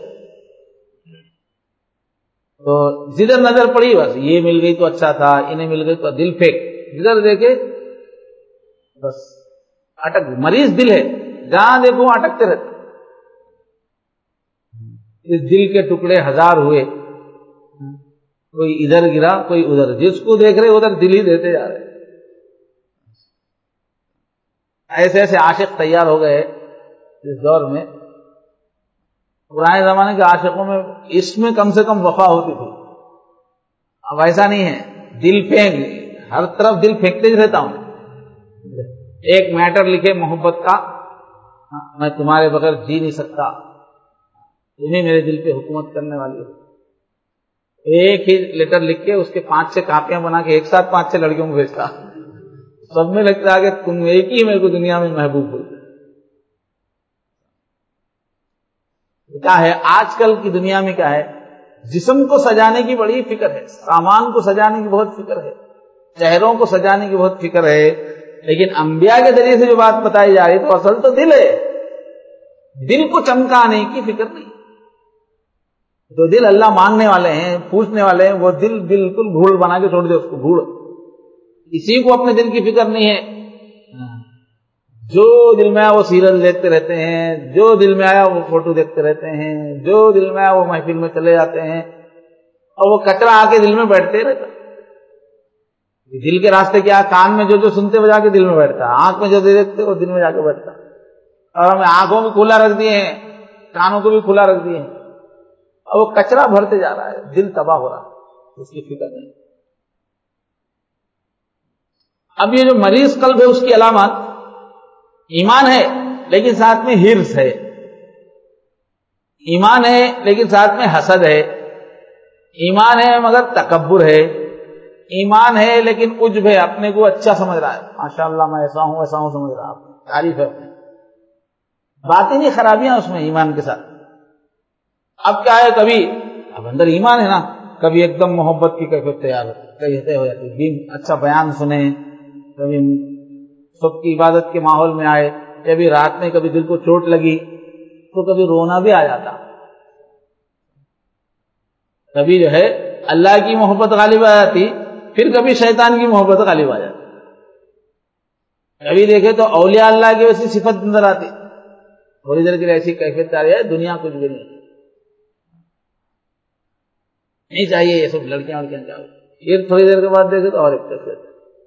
تو جدھر نظر پڑی بس یہ مل گئی تو اچھا تھا، انہیں مل گئی تو دل پھینک، جدھر دیکھے بس اٹک، مریض دل ہے، جہاں دیکھو اٹکتے رہتے، اس دل کے ٹکڑے ہزار ہوئے، کوئی ادھر گرا کوئی ادھر، جس کو دیکھ رہے ادھر دل ہی دیتے جا رہے، ایسے ایسے عاشق تیار ہو گئے اس دور میں۔ پرانے زمانے کے عاشقوں میں اس میں کم سے کم وفا ہوتی تھی، اب ایسا نہیں ہے، دل پھینک، ہر طرف دل پھینکتے ہی رہتا ہوں، ایک میٹر لکھے محبت کا، میں تمہارے بغیر جی نہیں سکتا، تمہیں میرے دل پہ حکومت کرنے والی ہو، ایک ہی لیٹر لکھ کے اس کے پانچ چھ کاپیاں بنا کے ایک ساتھ پانچ چھ لڑکیوں کو بھیجتا، سب میں لگتا ہے کہ تم ایک ہی میرے کو دنیا میں محبوب ہو۔ کیا ہے آج کل کی دنیا میں، کیا ہے، جسم کو سجانے کی بڑی فکر ہے، سامان کو سجانے کی بہت فکر ہے، چہروں کو سجانے کی بہت فکر ہے، لیکن انبیاء کے ذریعے سے جو بات بتائی جا رہی تو اصل تو دل ہے، دل کو چمکانے کی فکر نہیں۔ جو دل اللہ مانگنے والے ہیں، پوچھنے والے ہیں، وہ دل بالکل گھوڑ بنا کے چھوڑ دے اس کو، گھوڑ، کسی کو اپنے دل کی فکر نہیں ہے، جو دل میں آیا وہ سیریل دیکھتے رہتے ہیں، جو دل میں آیا وہ فوٹو دیکھتے رہتے ہیں، جو دل میں آیا وہ محفل میں چلے جاتے ہیں، اور وہ کچرا آ کے دل میں بیٹھتے رہتا۔ دل کے راستے کیا، کان میں جو جو سنتے وہ جا کے دل میں بیٹھتا، آنکھ میں جو دیکھتے وہ دل میں جا کے بیٹھتا، اور ہمیں آنکھوں کو کھلا رکھ دیے ہیں، کانوں کو بھی کھلا رکھ دیے ہیں، اور وہ کچرا بھرتے جا رہا ہے، دل تباہ ہو رہا ہے، اس کی فکر نہیں۔ اب یہ جو مریض قلب ہے اس کی علامات ایمان ہے لیکن ساتھ میں ہرس ہے، ایمان ہے لیکن ساتھ میں حسد ہے، ایمان ہے مگر تکبر ہے، ایمان ہے لیکن عجب ہے، اپنے کو اچھا سمجھ رہا ہے، ماشاءاللہ میں ایسا ہوں ایسا ہوں سمجھ رہا ہے، تعریف ہے اپنی، باطنی خرابیاں اس میں ایمان کے ساتھ۔ اب کیا ہے، کبھی اب اندر ایمان ہے نا، کبھی ایک دم محبت کی کیفیت تیار کہتے ہو جاتی، دین اچھا بیان سنے، کبھی سب کی عبادت کے ماحول میں آئے، کبھی رات میں کبھی دل کو چوٹ لگی تو کبھی رونا بھی آ جاتا، کبھی جو ہے اللہ کی محبت غالب آ جاتی، پھر کبھی شیطان کی محبت غالب آ جاتی، کبھی دیکھے تو اولیاء اللہ کی ویسی صفت نظر آتی، تھوڑی دیر کے لیے ایسی کیفیت آ رہی ہے، دنیا کچھ بھی نہیں نہیں چاہیے، یہ سب لڑکیاں لڑکیاں چاہیے، پھر تھوڑی دیر کے بعد دیکھے تو اور ایک کیفیت،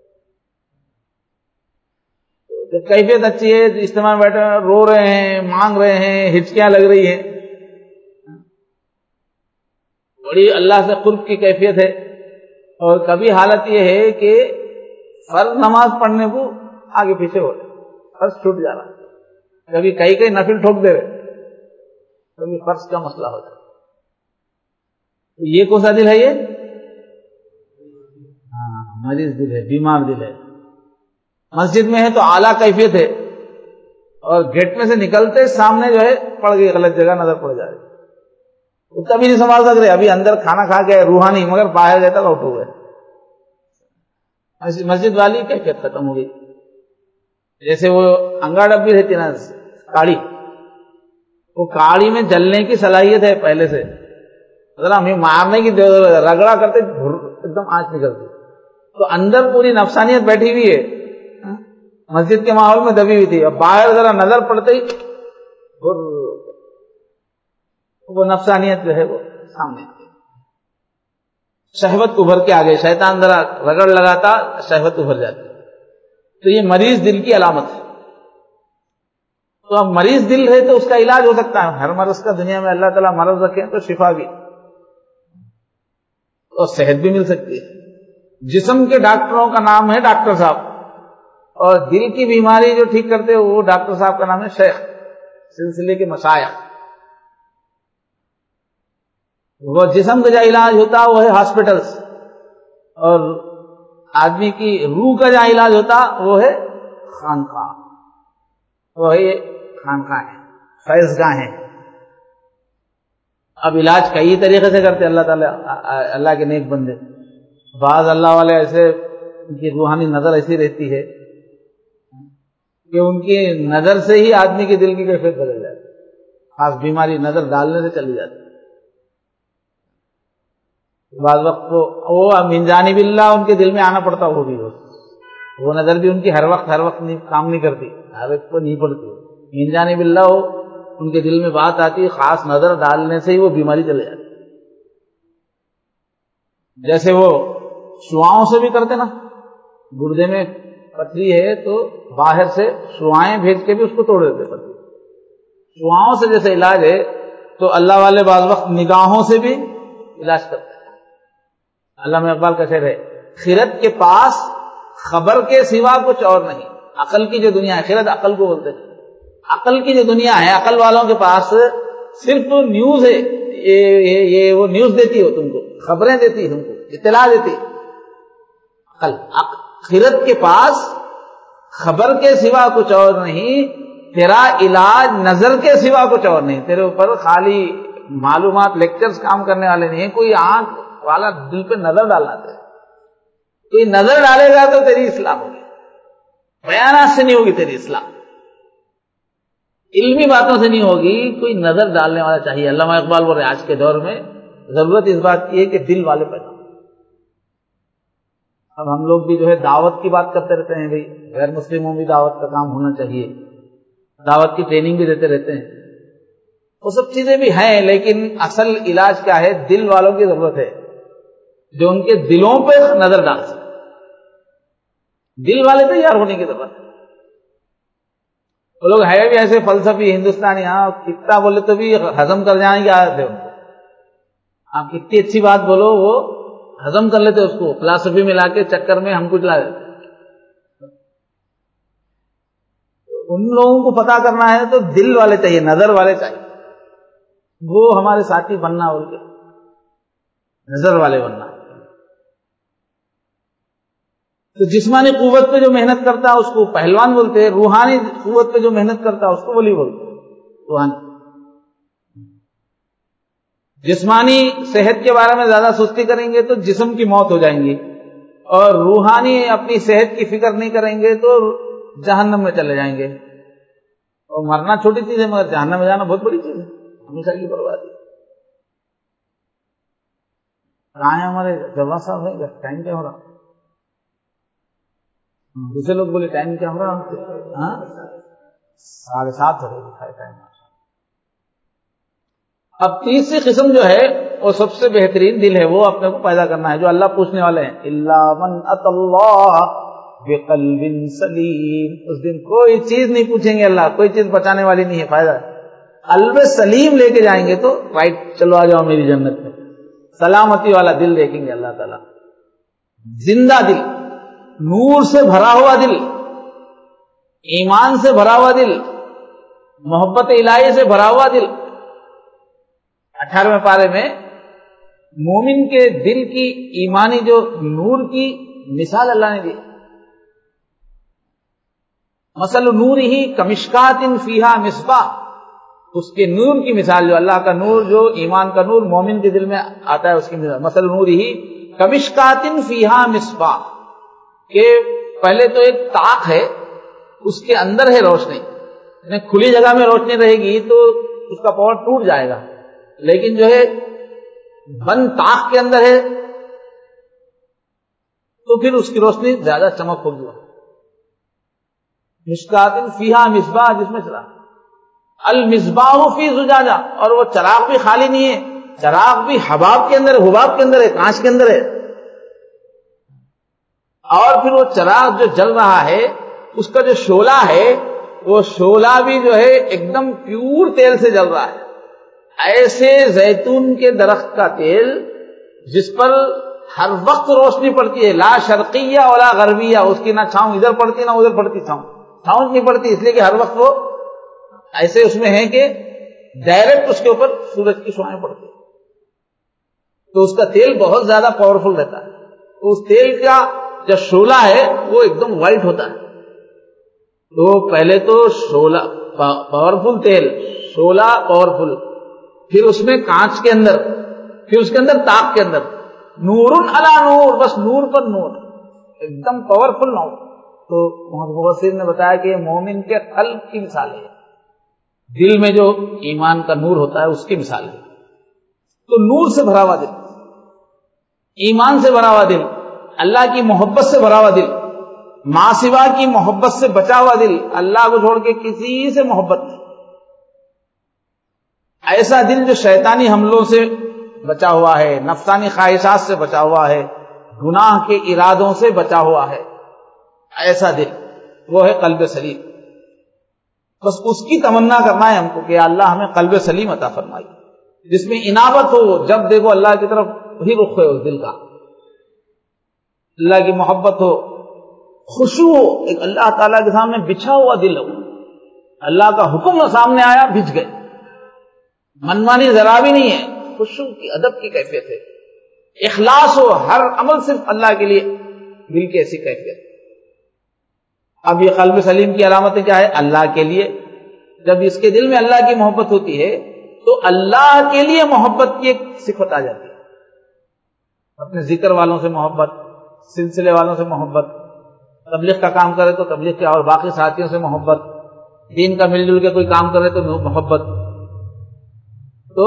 کیفیت اچھی ہے، اجتماع میں بیٹھے رو رہے ہیں، مانگ رہے ہیں، ہچکیاں لگ رہی ہیں، بڑی اللہ سے قرب کی کیفیت ہے، اور کبھی حالت یہ ہے کہ فرض نماز پڑھنے کو آگے پیچھے ہو رہے، فرض چھوٹ جا رہا ہے، کبھی کئی کئی نفل ٹھوک دے رہے، کبھی فرض کا مسئلہ ہو جائے، تو یہ کون سا دل ہے، یہ ہاں مریض دل ہے، بیمار دل ہے۔ مسجد میں ہے تو اعلیٰ کیفیت ہے، اور گیٹ میں سے نکلتے سامنے جو ہے پڑ گئی، غلط جگہ نظر پڑ جا رہی، اتنا بھی نہیں سنبھال سک رہے، ابھی اندر کھانا کھا کے روحانی، مگر باہر گئے تک آؤٹ ہو گئے، مسجد والی کیفیت ختم ہو گئی۔ جیسے وہ انگا ڈبی رہتی نا کاڑی، وہ کاڑی میں جلنے کی صلاحیت ہے پہلے سے، ذرا ہمیں مارنے کی رگڑا کرتے ایک دم آنچ نکلتی، تو اندر پوری نفسانیت بیٹھی ہوئی ہے، مسجد کے ماحول میں دبی ہوئی تھی، اب باہر ذرا نظر پڑتے ہی وہ نفسانیت جو ہے وہ سامنے آ گئی، شہوت ابھر کے آ گئی، شیطان ذرا رگڑ لگاتا شہوت ابھر جاتی، تو یہ مریض دل کی علامت ہے۔ تو اب مریض دل ہے تو اس کا علاج ہو سکتا ہے، ہر مرض کا دنیا میں اللہ تعالیٰ مرض رکھے تو شفا بھی اور صحت بھی مل سکتی ہے۔ جسم کے ڈاکٹروں کا نام ہے ڈاکٹر صاحب، اور دل کی بیماری جو ٹھیک کرتے ہیں وہ ڈاکٹر صاحب کا نام ہے شیخ، سلسلے کے مشائخ، وہ جسم کا جو علاج ہوتا وہ ہے ہاسپٹلس، اور آدمی کی روح کا جو علاج ہوتا وہ ہے خانقاہ، وہ ہے خانقاہ ہے، فیض گاہ ہیں۔ اب علاج کئی طریقے سے کرتے اللہ تعالیٰ، اللہ کے نیک بندے، بعض اللہ والے ایسے ان کی روحانی نظر ایسی رہتی ہے کہ ان کی نظر سے ہی آدمی کے دل کی کیفیت بدل جاتی ہے، خاص بیماری نظر ڈالنے سے چلی جاتی ہے۔ بعض وقت وہ من جانب اللہ ان کے دل میں آنا پڑتا، وہ بھی وہ نظر بھی ان کی ہر وقت ہر وقت نہیں کام نہیں کرتی، ہر ایک کو نہیں پڑتی، من جانب اللہ ہو ان کے دل میں بات آتی، خاص نظر ڈالنے سے ہی وہ بیماری چلے جاتی۔ جیسے وہ شعاؤں سے بھی کرتے نا، گردے میں پتھری ہے تو باہر سے شعائیں بھیج کے بھی اس کو توڑ دیتے پتھری، شعاؤں سے جیسے علاج ہے تو اللہ والے بعض وقت نگاہوں سے بھی علاج کرتے ہیں۔ علامہ اقبال کا شعر ہے، خرد کے پاس خبر کے سوا کچھ اور نہیں۔ عقل کی جو دنیا ہے، خرد عقل کو بولتے ہیں، عقل کی جو دنیا ہے، عقل والوں کے پاس صرف نیوز ہے، یہ, یہ, یہ وہ نیوز دیتی ہو تم کو، خبریں دیتی ہے تم کو، اطلاع دیتی عقل۔ خرد کے پاس خبر کے سوا کچھ اور نہیں، تیرا علاج نظر کے سوا کچھ اور نہیں۔ تیرے اوپر خالی معلومات لیکچرز کام کرنے والے نہیں، کوئی آنکھ والا دل پہ نظر ڈالنا چاہیے، کوئی نظر ڈالے گا تو تیری اصلاح ہوگی، بیانات سے نہیں ہوگی تیری اصلاح، علمی باتوں سے نہیں ہوگی، کوئی نظر ڈالنے والا چاہیے۔ علامہ اقبال بول رہے آج کے دور میں ضرورت اس بات کی ہے کہ دل والے پیدا۔ اب ہم لوگ بھی جو ہے دعوت کی بات کرتے رہتے ہیں، بھائی غیر مسلموں بھی دعوت کا کام ہونا چاہیے، دعوت کی ٹریننگ بھی دیتے رہتے ہیں، وہ سب چیزیں بھی ہیں، لیکن اصل علاج کیا ہے؟ دل والوں کی ضرورت ہے جو ان کے دلوں پہ نظر ڈال سکے، دل والے تیار ہونے کی ضرورت ہے۔ وہ لوگ ہے بھی ایسے فلسفی ہندوستانی، ہاں کتنا بولے تو بھی ہضم کر جانے کی عادت ہے ان کو، آپ کتنی اچھی بات بولو وہ ہضم کر لیتے، اس کو فلسفی میں لا کے چکر میں ہم کچھ لا دیتے۔ ان لوگوں کو پتا کرنا ہے تو دل والے چاہیے، نظر والے چاہیے، وہ ہمارے ساتھی بننا، بول کے نظر والے بننا۔ تو جسمانی قوت پہ جو محنت کرتا ہے اس کو پہلوان بولتے ہیں، روحانی قوت پہ جو محنت کرتا ہے اس کو ولی بولتے ہیں، روحانی۔ جسمانی صحت کے بارے میں زیادہ سستی کریں گے تو جسم کی موت ہو جائیں گی، اور روحانی اپنی صحت کی فکر نہیں کریں گے تو جہنم میں چلے جائیں گے۔ اور مرنا چھوٹی چیز ہے، مگر جہنم میں جانا بہت بڑی چیز ہے، ہمیشہ کی بربادی۔ کہاں ہیں ہمارے جواد صاحب ہیں؟ ٹائم کیا ہو رہا؟ دوسرے لوگ بولے ٹائم کیا ہو رہا؟ ہاں ساڑھے سات ہو رہے ٹائم۔ اب تیسری قسم جو ہے وہ سب سے بہترین دل ہے، وہ اپنے کو پیدا کرنا ہے، جو اللہ پوچھنے والے ہیں، الا من اتى اللہ بقلب سلیم۔ اس دن کوئی چیز نہیں پوچھیں گے اللہ، کوئی چیز بچانے والی نہیں ہے، فائدہ ہے۔ قلب سلیم لے کے جائیں گے تو رائٹ، چلو آ جاؤ میری جنت میں۔ سلامتی والا دل دیکھیں گے اللہ تعالیٰ، زندہ دل، نور سے بھرا ہوا دل، ایمان سے بھرا ہوا دل، محبت الہی سے بھرا ہوا دل۔ اٹھارہویں پارے میں مومن کے دل کی ایمانی جو نور کی مثال اللہ نے دی، مثل نورہ کمشکات فیہا مصباح، اس کے نور کی مثال، جو اللہ کا نور، جو ایمان کا نور مومن کے دل میں آتا ہے، اس کی مثال مثل نورہ کمشکات فیہا مصباح، کہ پہلے تو ایک طاق ہے، اس کے اندر ہے روشنی، یعنی کھلی جگہ میں روشنی رہے گی تو اس کا پاور ٹوٹ جائے گا، لیکن جو ہے بند طاق کے اندر ہے تو پھر اس کی روشنی زیادہ چمک ہوگی۔ مشکات فیہا مصباح، جس میں چراغ، المصباح فی زجاجہ، اور وہ چراغ بھی خالی نہیں ہے، چراغ بھی حباب کے اندر، حباب کے اندر ہے، کانچ کے اندر ہے، اور پھر وہ چراغ جو جل رہا ہے اس کا جو شعلہ ہے، وہ شعلہ بھی جو ہے ایک دم پیور تیل سے جل رہا ہے، ایسے زیتون کے درخت کا تیل جس پر ہر وقت روشنی پڑتی ہے، لا شرقیہ ولا غربیہ، اس کی نہ چھاؤں ادھر پڑتی نہ ادھر پڑتی، چھاؤں چھاؤں نہیں پڑتی، اس لیے کہ ہر وقت وہ ایسے اس میں ہے کہ ڈائریکٹ اس کے اوپر سورج کی شعائیں پڑتی ہیں۔ تو اس کا تیل بہت زیادہ پاورفل رہتا ہے. اس تیل کا جو شعلہ ہے وہ ایک دم وائٹ ہوتا ہے. تو پہلے تو شعلہ پاورفل تیل، شعلہ پاورفل، پھر اس میں کانچ کے اندر، پھر اس کے اندر تاپ کے اندر، نور علی نور، بس نور پر نور، ایک دم پاورفل نور. تو مفسر نے بتایا کہ یہ مومن کے قلب کی مثال ہے، دل میں جو ایمان کا نور ہوتا ہے اس کی مثال ہے. تو نور سے بھرا ہوا دل، ایمان سے بھرا ہوا دل، اللہ کی محبت سے بھرا ہوا دل، ماں سوا کی محبت سے بچا ہوا دل، اللہ کو چھوڑ کے کسی سے محبت نہیں، ایسا دل جو شیطانی حملوں سے بچا ہوا ہے، نفسانی خواہشات سے بچا ہوا ہے، گناہ کے ارادوں سے بچا ہوا ہے، ایسا دل وہ ہے قلب سلیم. بس اس کی تمنا کرنا ہے ہم کو کہ اللہ ہمیں قلب سلیم عطا فرمائی، جس میں انابت ہو، جب دیکھو اللہ کی طرف وہی رخ ہے اس دل کا، اللہ کی محبت ہو، خشوع ہو، ایک اللہ تعالیٰ کے سامنے بچھا ہوا دل ہو، اللہ کا حکم سامنے آیا بھج گئے، منمانی ذرا بھی نہیں ہے، خشوع کی ادب کی کیفیت ہے، اخلاص ہو، ہر عمل صرف اللہ کے لیے، دل کی ایسی کیفیت. اب یہ قلب سلیم کی علامتیں کیا ہے؟ اللہ کے لیے. جب اس کے دل میں اللہ کی محبت ہوتی ہے تو اللہ کے لیے محبت کی ایک صفت آ جاتی ہے، اپنے ذکر والوں سے محبت، سلسلے والوں سے محبت، تبلیغ کا کام کرے تو تبلیغ کے اور باقی ساتھیوں سے محبت، دین کا مل جل کے کوئی کام کرے تو محبت. تو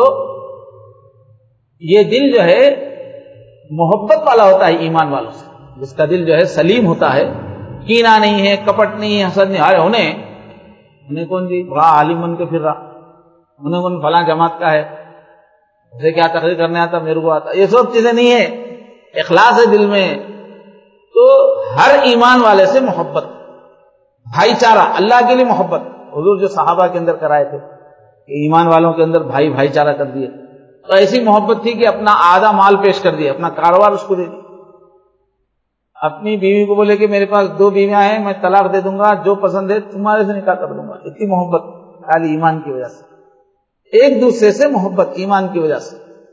یہ دل جو ہے محبت والا ہوتا ہے ایمان والوں سے، جس کا دل جو ہے سلیم ہوتا ہے، کینہ نہیں ہے، کپٹ نہیں ہے، حسد نہیں. ارے انہیں انہیں کون جی بڑا عالم بن کے پھر رہا، انہیں کون فلاں جماعت کا ہے، اسے کیا تقریر کرنے آتا، میرے کو آتا، یہ سب چیزیں نہیں ہے. اخلاص ہے دل میں. تو ہر ایمان والے سے محبت، بھائی چارہ، اللہ کے لیے محبت. حضور جو صحابہ کے اندر کرائے تھے کہ ایمان والوں کے اندر بھائی بھائی چارہ کر دیے، تو ایسی محبت تھی کہ اپنا آدھا مال پیش کر دیا، اپنا کاروبار اس کو دے دیا. اپنی بیوی کو بولے کہ میرے پاس دو بیویاں ہیں، میں طلاق دے دوں گا، جو پسند ہے تمہارے سے نکاح کر دوں گا. اتنی محبت خالی ایمان کی وجہ سے، ایک دوسرے سے محبت ایمان کی وجہ سے.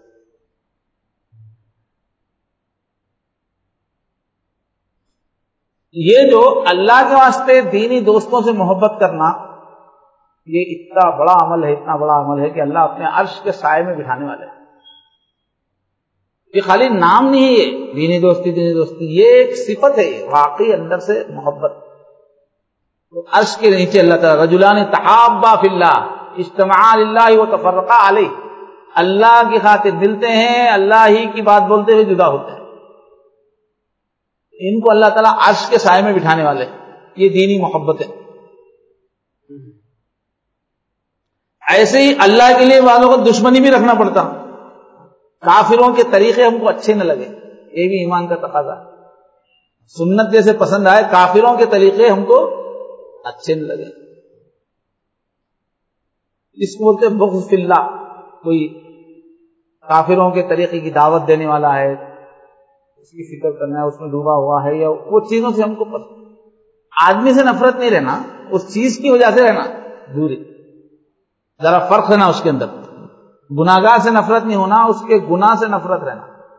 یہ جو اللہ کے واسطے دینی دوستوں سے محبت کرنا، یہ اتنا بڑا عمل ہے، اتنا بڑا عمل ہے کہ اللہ اپنے عرش کے سائے میں بٹھانے والے ہیں. یہ خالی نام نہیں ہے، یہ دینی دوستی دینی دوستی یہ ایک صفت ہے، واقعی اندر سے محبت. تو عرش کے نیچے اللہ تعالیٰ رجلان تحابا فی اللہ اجتمعا للہ وتفرقا علیہ، اللہ کی خاطر ملتے ہیں، اللہ ہی کی بات بولتے ہوئے جدا ہوتے ہیں. ان کو اللہ تعالیٰ عرش کے سائے میں بٹھانے والے، یہ دینی محبت ہے. ایسے ہی اللہ کے لیے والوں کو دشمنی بھی رکھنا پڑتا، کافروں کے طریقے ہم کو اچھے نہ لگے، یہ بھی ایمان کا تقاضا ہے. سنت جیسے پسند آئے، کافروں کے طریقے ہم کو اچھے نہ لگے. اس کو بولتے بغض فی اللہ. کوئی کافروں کے طریقے کی دعوت دینے والا ہے، اس کی فکر کرنا ہے، اس میں ڈوبا ہوا ہے، یا وہ چیزوں سے ہم کو پسند. آدمی سے نفرت نہیں رہنا، اس چیز کی وجہ سے رہنا دوری، ذرا فرق ہے نا اس کے اندر. گناہگار سے نفرت نہیں ہونا، اس کے گناہ سے نفرت رہنا،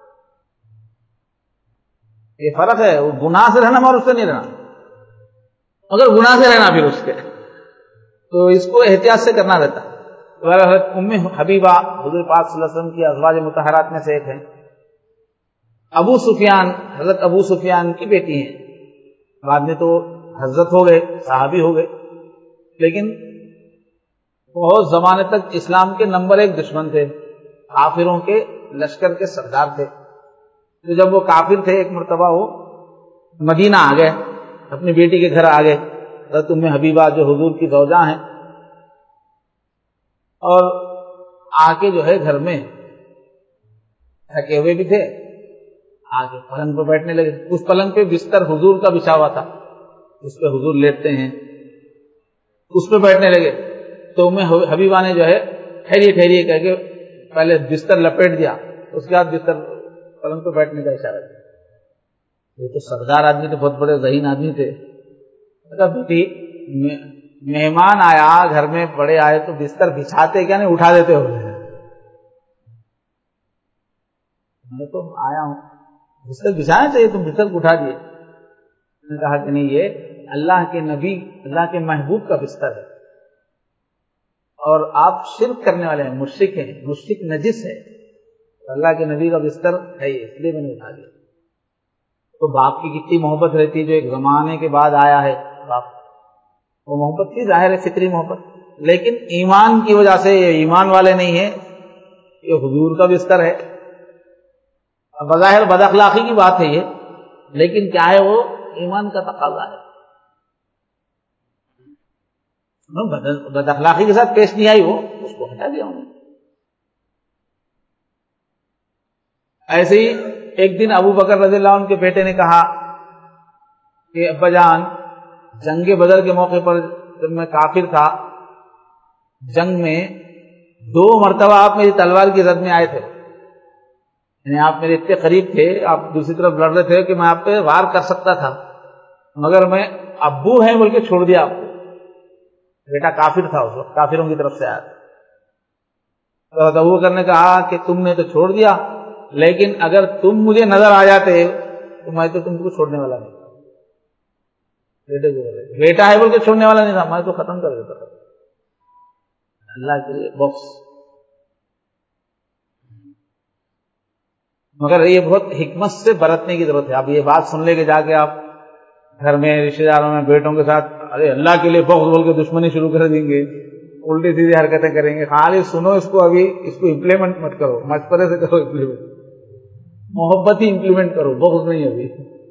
یہ فرق ہے. وہ گناہ سے رہنا اور اس سے نہیں رہنا. اگر گناہ سے رہنا پھر اس کے، تو اس کو احتیاط سے کرنا رہتا. حضرت ام حبیبہ حضور پاک صلی اللہ علیہ وسلم کی ازواج مطہرات میں سے ایک ہیں. ابو سفیان، حضرت ابو سفیان کی بیٹی ہیں. بعد میں تو حضرت ہو گئے، صحابی ہو گئے، لیکن بہت زمانے تک اسلام کے نمبر ایک دشمن تھے، کافروں کے لشکر کے سردار تھے. تو جب وہ کافر تھے، ایک مرتبہ وہ مدینہ آ گئے، اپنی بیٹی کے گھر آ گئے. حضرت ام حبیبہ جو حضور کی زوجہ ہیں، اور آ کے جو ہے گھر میں تھکے ہوئے بھی تھے، آ کے پلنگ پہ بیٹھنے لگے. اس پلنگ پہ بستر حضور کا بچھا ہوا تھا، اس پہ حضور لیٹتے ہیں، اس پہ بیٹھنے لگے. تو میں حبیبہ نے جو ہے ٹھہریے ٹھہریے کہہ کے پہلے بستر لپیٹ دیا، اس کے بعد بستر پلنگ پہ بیٹھنے کا اشارہ کیا. یہ تو سردار آدمی تھے، بہت بڑے ذہین آدمی تھے. بیٹی مہمان آیا گھر میں، بڑے آئے تو بستر بچھاتے کیا نہیں، اٹھا دیتے ہو. میں تو آیا ہوں, بستر بچھانا چاہیے, تم بستر کو اٹھا دیے. میں نے کہا کہ نہیں, یہ اللہ کے نبی, اللہ کے محبوب کا بستر ہے, اور آپ شرک کرنے والے ہیں, مشرک ہیں, مشرک نجس ہے, اللہ کے نبی کا بستر ہے, اس لیے میں نے اٹھا دیا. تو باپ کی کتنی محبت رہتی ہے, جو ایک زمانے کے بعد آیا ہے باپ, وہ محبت کی ظاہر ہے, فطری محبت, لیکن ایمان کی وجہ سے یہ ایمان والے نہیں ہیں, یہ حضور کا بستر ہے. بظاہر بد اخلاقی کی بات ہے یہ, لیکن کیا ہے, وہ ایمان کا تقاضا ہے. بد اخلاقی کے ساتھ پیش نہیں آئی, وہ اس کو ہٹا دیا انہوں نے. ایسے ہی ایک دن ابو بکر رضی اللہ عنہ کے بیٹے نے کہا کہ ابا جان, جنگ بدر کے موقع پر جب میں کافر تھا, جنگ میں دو مرتبہ آپ میری تلوار کی زد میں آئے تھے, یعنی آپ میرے اتنے قریب تھے, آپ دوسری طرف لڑ رہے تھے کہ میں آپ پہ وار کر سکتا تھا, مگر میں ابو ہیں بول کے چھوڑ دیا آپ کو. بیٹا کافر تھا اس وقت, کافروں کی طرف سے آیا. تو ابو بکر نے کہا کہ تم نے تو چھوڑ دیا, لیکن اگر تم مجھے نظر آ جاتے تو میں تو تم کو چھوڑنے والا نہیں تھا. بیٹے کو بولے, بیٹا ہے بول کے چھوڑنے والا نہیں تھا, میں تو ختم کر دیتا تھا. اللہ کے لیے بخش. مگر یہ بہت حکمت سے برتنے کی ضرورت ہے. اب یہ بات سن لے کے جا کے آپ گھر میں, رشتے داروں میں, بیٹوں کے ساتھ ارے اللہ کے لیے بغض بول کے دشمنی شروع کر دیں گے, الٹی سیدھی حرکتیں کریں گے. خالی سنو اس کو, ابھی اس کو امپلیمنٹ مت کرو, مشورے سے کرو امپلیمنٹ, محبت ہی امپلیمنٹ کرو, بغض نہیں ابھی.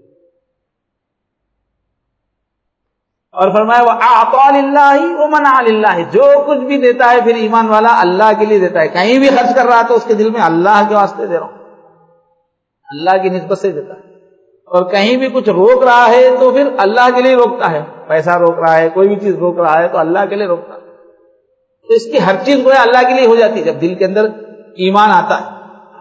اور فرمایا وَأَعْطَى لِلَّهِ وَمَنَعَ لِلَّهِ, جو کچھ بھی دیتا ہے پھر ایمان والا اللہ کے لیے دیتا ہے. کہیں بھی خرچ کر رہا تو اس کے دل میں اللہ کے واسطے دے رہا ہوں, اللہ کی نسبت سے دیتا ہے. اور کہیں بھی کچھ روک رہا ہے تو پھر اللہ کے لیے روکتا ہے. پیسہ روک رہا ہے, کوئی بھی چیز روک رہا ہے تو اللہ کے لیے روکتا ہے. تو اس کی ہر چیز جو ہے اللہ کے لیے ہو جاتی ہے جب دل کے اندر ایمان آتا ہے.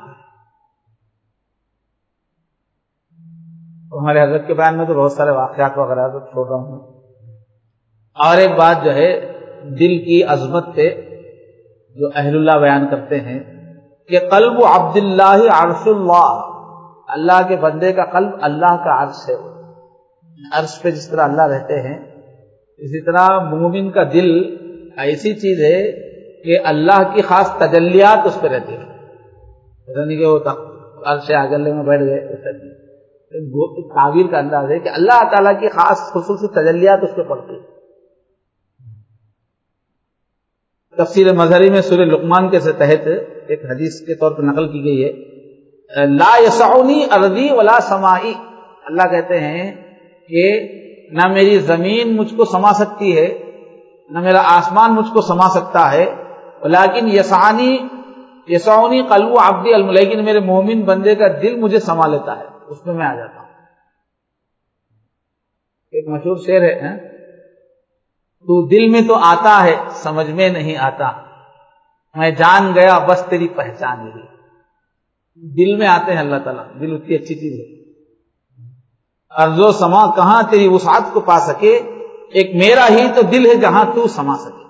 ہمارے حضرت کے بیان میں تو بہت سارے واقعات وغیرہ تو چھوڑ رہا ہوں. اور ایک بات جو ہے دل کی عظمت پہ جو اہل اللہ بیان کرتے ہیں کہ قلب عبد اللہ عرش اللہ, اللہ کے بندے کا قلب اللہ کا عرش ہے. عرش پہ جس طرح اللہ رہتے ہیں, اسی طرح مومن کا دل ایسی چیز ہے کہ اللہ کی خاص تجلیات اس پہ رہتی ہیں. پتہ نہیں کہ وہ عرش اگلے میں بیٹھ گئے, تعبیر کا انداز ہے کہ اللہ تعالیٰ کی خاص خصوصی تجلیات اس پہ پڑتی ہیں. تفسیر مظہری میں سورہ لقمان کے سے تحت ایک حدیث کے طور پر نقل کی گئی ہے, لا یسعنی ارضی ولا سمائی, اللہ کہتے ہیں کہ نہ میری زمین مجھ کو سما سکتی ہے, نہ میرا آسمان مجھ کو سما سکتا ہے, لیکن یسعنی یسعنی قلب عبدی, لیکن میرے مومن بندے کا دل مجھے سما لیتا ہے, اس میں میں آ جاتا ہوں. ایک مشہور شعر ہے, تو دل میں تو آتا ہے سمجھ میں نہیں آتا, میں جان گیا بس تیری پہچان نہیں. دل میں آتے ہیں اللہ تعالیٰ, دل اتنی اچھی چیز ہے. ارض و سما کہاں تیری وسعت کو پا سکے, ایک میرا ہی تو دل ہے جہاں تو سما سکے.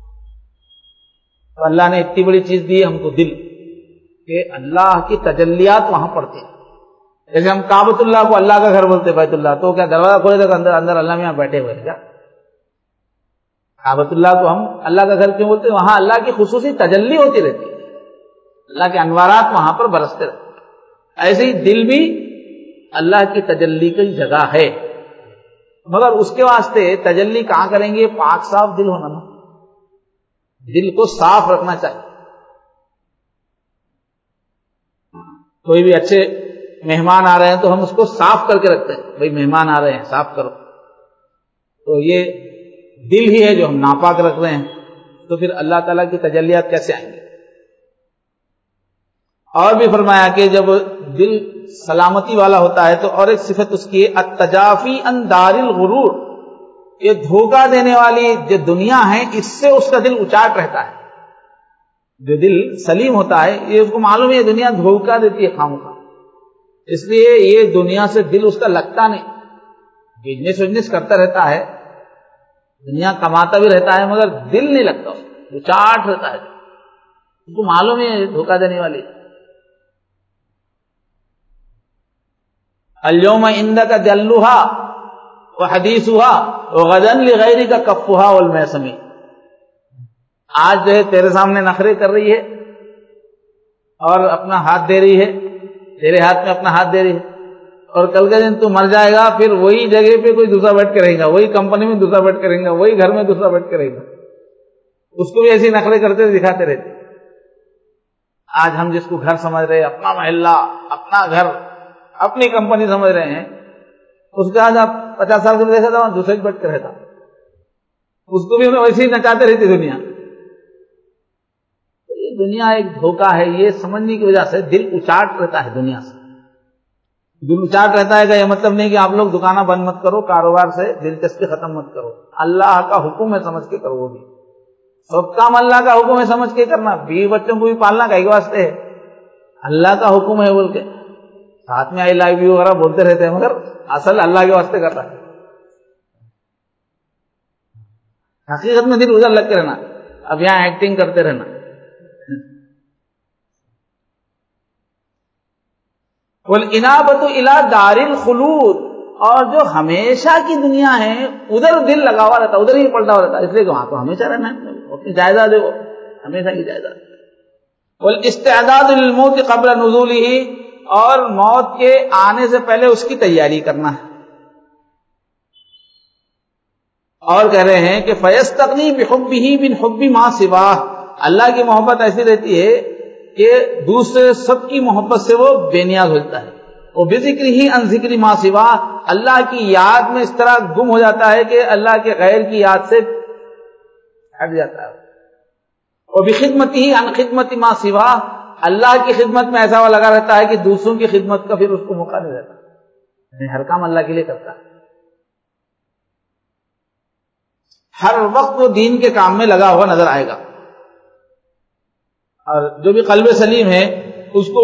تو اللہ نے اتنی بڑی چیز دی ہم کو دل, کہ اللہ کی تجلیات وہاں پڑتے ہیں. جیسے ہم کعبۃ اللہ کو اللہ کا گھر بولتے, بیت اللہ, تو کیا دروازہ کھولے تو اندر اندر اللہ میں یہاں بیٹھے ہوئے ہیں کیا؟ کعبۃ اللہ کو ہم اللہ کا گھر کیوں بولتے ہیں؟ وہاں اللہ کی خصوصی تجلی ہوتی رہتی ہے, اللہ کے انوارات وہاں پر برستے رہتے ہیں. ایسے ہی دل بھی اللہ کی تجلی کی جگہ ہے, مگر اس کے واسطے تجلی کہاں کریں گے؟ پاک صاف دل ہونا نا, دل کو صاف رکھنا چاہیے. کوئی بھی اچھے مہمان آ رہے ہیں تو ہم اس کو صاف کر کے رکھتے ہیں, بھئی مہمان آ رہے ہیں صاف کرو. تو یہ دل ہی ہے جو ہم ناپاک رکھ رہے ہیں, تو پھر اللہ تعالیٰ کی تجلیات کیسے آئیں گے؟ اور بھی فرمایا کہ جب دل سلامتی والا ہوتا ہے تو اور ایک صفت اس کی التجافی عن دار الغرور, یہ دھوکہ دینے والی جو دنیا ہے اس سے اس کا دل اچاٹ رہتا ہے. جو دل سلیم ہوتا ہے یہ اس کو معلوم ہے یہ دنیا دھوکہ دیتی ہے خامخواہ, اس لیے یہ دنیا سے دل اس کا لگتا نہیں, بزنس وزنس کرتا رہتا ہے, دنیا کماتا بھی رہتا ہے, مگر دل نہیں لگتا, اس کو چاٹ رہتا ہے, اس کو معلوم ہے دھوکہ دینے والی. اليوم عندك دلها وحدیثها وغدا لغیرک کفها والمیسم. آج جو ہے تیرے سامنے نخرے کر رہی ہے اور اپنا ہاتھ دے رہی ہے، تیرے ہاتھ میں اپنا ہاتھ دے رہی ہے، اور کل کے دن تو مر جائے گا، پھر وہی جگہ پہ کوئی دوسرا بیٹھ کے رہے گا، وہی کمپنی میں دوسرا بیٹھ کے رہے گا، وہی گھر میں دوسرا بیٹھ کے رہے گا. اس کو بھی ایسی نخرے کرتے دکھاتے رہتے. آج ہم جس کو گھر سمجھ رہے ہیں، اپنا محلہ، اپنا گھر، اپنی کمپنی سمجھ رہے ہیں، اس کا آج آپ پچاس سال سے دیکھا تھا دوسرے بیٹھ کے رہتا، اس کو بھی ہمیں ویسے ہی نچاتے رہتی دنیا. یہ دنیا ایک دھوکہ ہے، یہ سمجھنے کی وجہ سے دل اچاٹ رہتا ہے. دنیا سے دل اچاٹ رہتا ہے. کہ یہ مطلب نہیں کہ آپ لوگ دکانیں بند مت کرو، کاروبار سے دلچسپی ختم مت کرو. اللہ کا حکم ہے سمجھ کے کرو. وہ بھی سب کام اللہ کا حکم ہے سمجھ کے کرنا. بیوی بچوں کو بھی پالنا کہیں واسطے ہے، اللہ کا حکم ہے بول کے. ساتھ میں آئی لائیو یو وغیرہ بولتے رہتے ہیں، مگر اصل اللہ کے واسطے کرتا ہے. حقیقت میں دل ادھر لگ کے رہنا، اب یہاں ایکٹنگ کرتے رہنا. والانابۃ الی دار الخلود، اور جو ہمیشہ کی دنیا ہے ادھر دل لگا ہوا رہتا، ادھر ہی پلٹا ہوا رہتا، اس لیے کہ وہاں تو ہمیشہ رہنا ہے، اپنی جائیداد ہے وہ ہمیشہ کی جائیداد. والاستعداد للموت قبل نزولہ، اور موت کے آنے سے پہلے اس کی تیاری کرنا ہے. اور کہہ رہے ہیں کہ فیستغنی بحبہ من حب ما سواہ، اللہ کی محبت ایسی رہتی ہے کہ دوسرے سب کی محبت سے وہ بے نیاز ہو جاتا ہے. وہ بذکر ہی ان ذکر ما سوا، اللہ کی یاد میں اس طرح گم ہو جاتا ہے کہ اللہ کے غیر کی یاد سے ہٹ جاتا ہے. اور بخدمت ہی ان خدمت ما سوا، اللہ کی خدمت میں ایسا لگا رہتا ہے کہ دوسروں کی خدمت کا پھر اس کو موقع نہیں رہتا. یعنی ہر کام اللہ کے لیے کرتا ہے، ہر وقت وہ دین کے کام میں لگا ہوا نظر آئے گا. اور جو بھی قلب سلیم ہے اس کو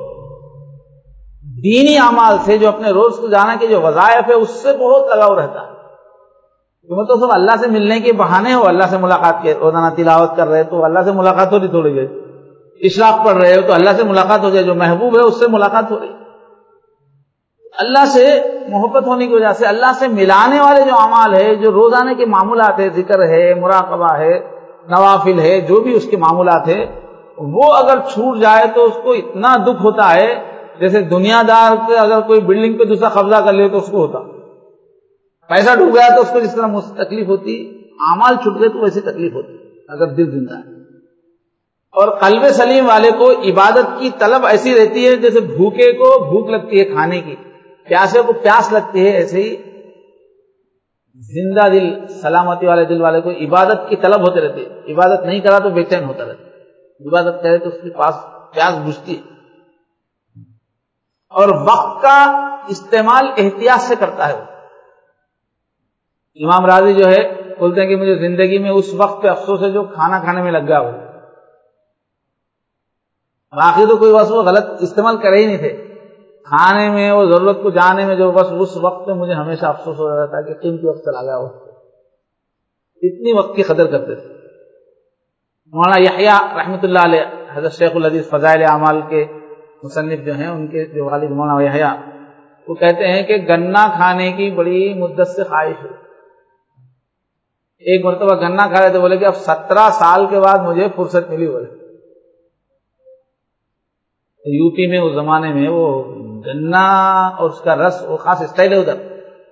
دینی اعمال سے، جو اپنے روز روزانہ کے جو وظائف ہے اس سے بہت لگاؤ رہتا ہے. تو سب اللہ سے ملنے کے بہانے ہو، اللہ سے ملاقات کے، روزانہ تلاوت کر رہے تو اللہ سے ملاقات ہو رہی تھوڑی دیر، اشراق پڑھ رہے ہو تو اللہ سے ملاقات ہو جائے، جو محبوب ہے اس سے ملاقات ہو رہی. اللہ سے محبت ہونے کی وجہ سے اللہ سے ملانے والے جو اعمال ہے، جو روزانہ کے معمولات ہے، ذکر ہے، مراقبہ ہے، نوافل ہے، جو بھی اس کے معمولات ہے، وہ اگر چھوٹ جائے تو اس کو اتنا دکھ ہوتا ہے جیسے دنیا دار کے اگر کوئی بلڈنگ پہ دوسرا قبضہ کر لے تو اس کو ہوتا. پیسہ ڈوب گیا تو اس کو جس طرح تکلیف ہوتی، اعمال چھوٹ گئے تو ویسی تکلیف ہوتی اگر دل زندہ ہے. اور قلب سلیم والے کو عبادت کی طلب ایسی رہتی ہے جیسے بھوکے کو بھوک لگتی ہے کھانے کی، پیاسے کو پیاس لگتی ہے، ایسے ہی زندہ دل، سلامتی والے دل والے کو عبادت کی طلب ہوتے رہتی ہے. عبادت نہیں کرا تو بے چین ہوتا رہتا، عبادت کرے تو اس کے پاس پیاس بجھتی ہے. اور وقت کا استعمال احتیاط سے کرتا ہے. وہ امام راضی جو ہے بولتے ہیں کہ مجھے زندگی میں اس وقت پہ افسوس ہے جو کھانا کھانے میں لگ گیا ہو. باقی تو کوئی بس وہ غلط استعمال کرے ہی نہیں تھے، کھانے میں وہ ضرورت کو جانے میں جو بس اس وقت میں مجھے ہمیشہ افسوس ہو رہا تھا کہ قیمتی وقت چلا گیا. وہ اتنی وقت کی قدر کرتے تھے. مولانا یحییٰ رحمۃ اللہ علیہ، حضرت شیخ الحدیث فضائل اعمال کے مصنف جو ہیں، ان کے جو والد مولانا یحییٰ، وہ کہتے ہیں کہ گنا کھانے کی بڑی مدت سے خواہش ہے. ایک مرتبہ گنا کھا رہے تھے، بولے کہ اب سترہ سال کے بعد مجھے فرصت ملی. بولے یو پی میں اس زمانے میں وہ گنا اور اس کا رس وہ خاص اسٹائل ہے ادھر.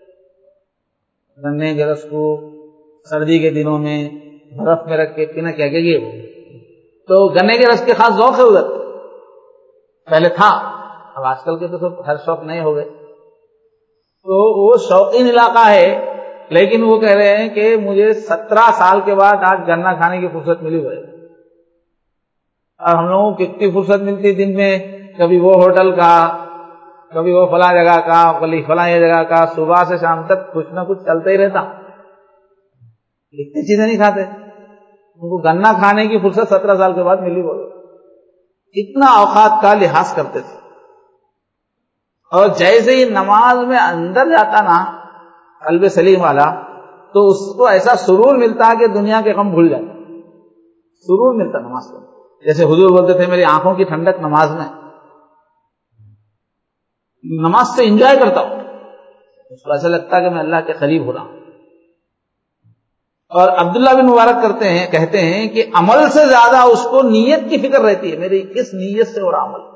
گنے کے رس کو سردی کے دنوں میں برف میں رکھ کے پینا کیا کہ یہ تو گنے کے رس کے خاص ذوق ہے ادھر. پہلے تھا، اب آج کل کے تو سب ہر شوق نہیں ہو گئے. تو وہ شوقین علاقہ ہے، لیکن وہ کہہ رہے ہیں کہ مجھے سترہ سال کے بعد آج گنا کھانے کی فرصت ملی ہوئی. اور ہم لوگوں کو کتنی فرصت ملتی دن میں، کبھی وہ ہوٹل کا، کبھی وہ فلاں جگہ کا، کبھی فلاں یہ جگہ کا، صبح سے شام تک کچھ نہ کچھ چلتا ہی رہتا. اتنی چیزیں نہیں کھاتے، ان کو گنا کھانے کی فرصت سترہ سال کے بعد ملی. بولو اتنا اوقات کا لحاظ کرتے تھے. اور جیسے ہی نماز میں اندر جاتا نا قلب سلیم والا، تو اس کو ایسا سرور ملتا کہ دنیا کے غم بھول جاتا. سرور ملتا نماز کو، جیسے حضور بولتے تھے میری آنکھوں کی ٹھنڈک نماز میں. نماز سے انجوائے کرتا ہوں، اس کو ایسا لگتا ہے کہ میں اللہ کے قریب ہو رہا ہوں۔ اور عبداللہ بن مبارک کرتے ہیں کہتے ہیں کہ عمل سے زیادہ اس کو نیت کی فکر رہتی ہے، میری کس نیت سے ہو رہا عمل،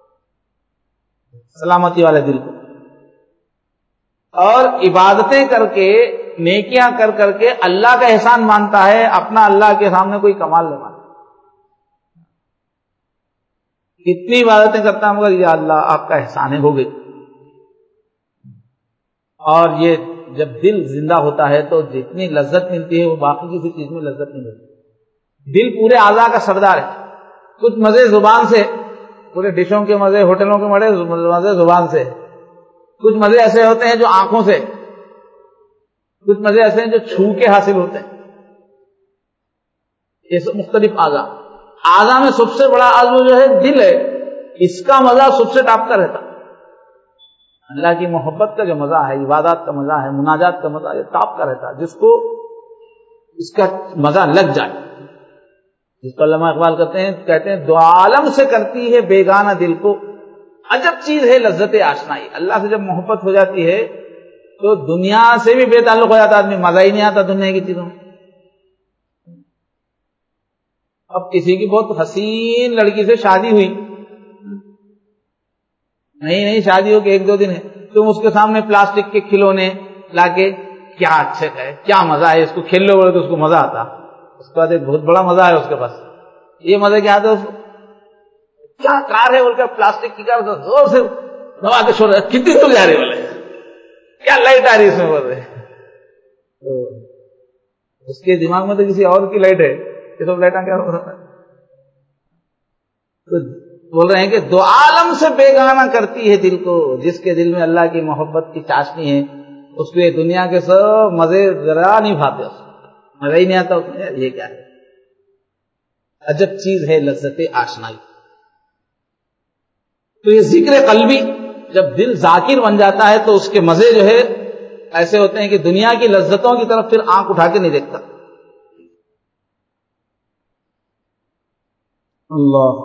سلامتی والے دل کو۔ اور عبادتیں کر کے، نیکیاں کر کر کے اللہ کا احسان مانتا ہے، اپنا اللہ کے سامنے کوئی کمال نہیں مانتا۔ کتنی عبادتیں کرتا ہے مگر یا اللہ آپ کا احسان ہو گئی۔ اور یہ جب دل زندہ ہوتا ہے تو جتنی لذت ملتی ہے وہ باقی کسی چیز میں لذت نہیں ملتی۔ دل پورے اعضاء کا سردار ہے، کچھ مزے زبان سے، پورے ڈشوں کے مزے، ہوٹلوں کے مزے مزے زبان سے، کچھ مزے ایسے ہوتے ہیں جو آنکھوں سے، کچھ مزے ایسے ہیں جو چھو کے حاصل ہوتے ہیں۔ یہ سب مختلف اعضاء، اعضاء میں سب سے بڑا عضو جو ہے دل ہے، اس کا مزہ سب سے ٹاپ کا رہتا۔ اللہ کی محبت کا جو مزہ ہے، عبادات کا مزہ ہے، مناجات کا مزہ، یہ ٹاپ کا رہتا ہے، جس کو اس کا مزہ لگ جائے، جس کو علامہ اقبال کہتے ہیں کہتے ہیں دو عالم سے کرتی ہے بیگانہ دل کو، عجب چیز ہے لذت آشنائی۔ اللہ سے جب محبت ہو جاتی ہے تو دنیا سے بھی بے تعلق ہو جاتا آدمی، مزہ ہی نہیں آتا دنیا کی چیزوں میں۔ اب کسی کی بہت حسین لڑکی سے شادی ہوئی، نہیں نہیں شادی ہو کے ایک دو دن ہے، تم اس کے سامنے پلاسٹک کے کھلونے لا کے، کیا اچھے ہے، کیا مزہ ہے، اس کو کھیل لو بولے تو اس کو مزہ آتا، اس کے بعد ایک بہت بڑا مزہ ہے اس کے پاس، یہ مزے کیا آتے اس کو، کیا کار ہے بول کر پلاسٹک کی کار زور سے دبا کے چھوڑ رہے، کتنی دور جا رہی بولے، کیا لائٹ آ رہی اس میں بول رہے، تو اس کے دماغ میں تو کسی اور کی لائٹ ہے، یہ سب لائٹاں کیا ہو رہا ہے، تو بول رہے ہیں کہ دو عالم سے بیگانہ کرتی ہے دل کو، جس کے دل میں اللہ کی محبت کی چاشنی ہے، اس کو یہ دنیا کے سب مزے ذرا نہیں بھاتے، اس کو مزہ ہی نہیں آتا اس میں، یہ کیا ہے، عجب چیز ہے لذت آشنائی۔ تو یہ ذکر قلبی جب دل ذاکر بن جاتا ہے تو اس کے مزے جو ہے ایسے ہوتے ہیں کہ دنیا کی لذتوں کی طرف پھر آنکھ اٹھا کے نہیں دیکھتا۔ اللہ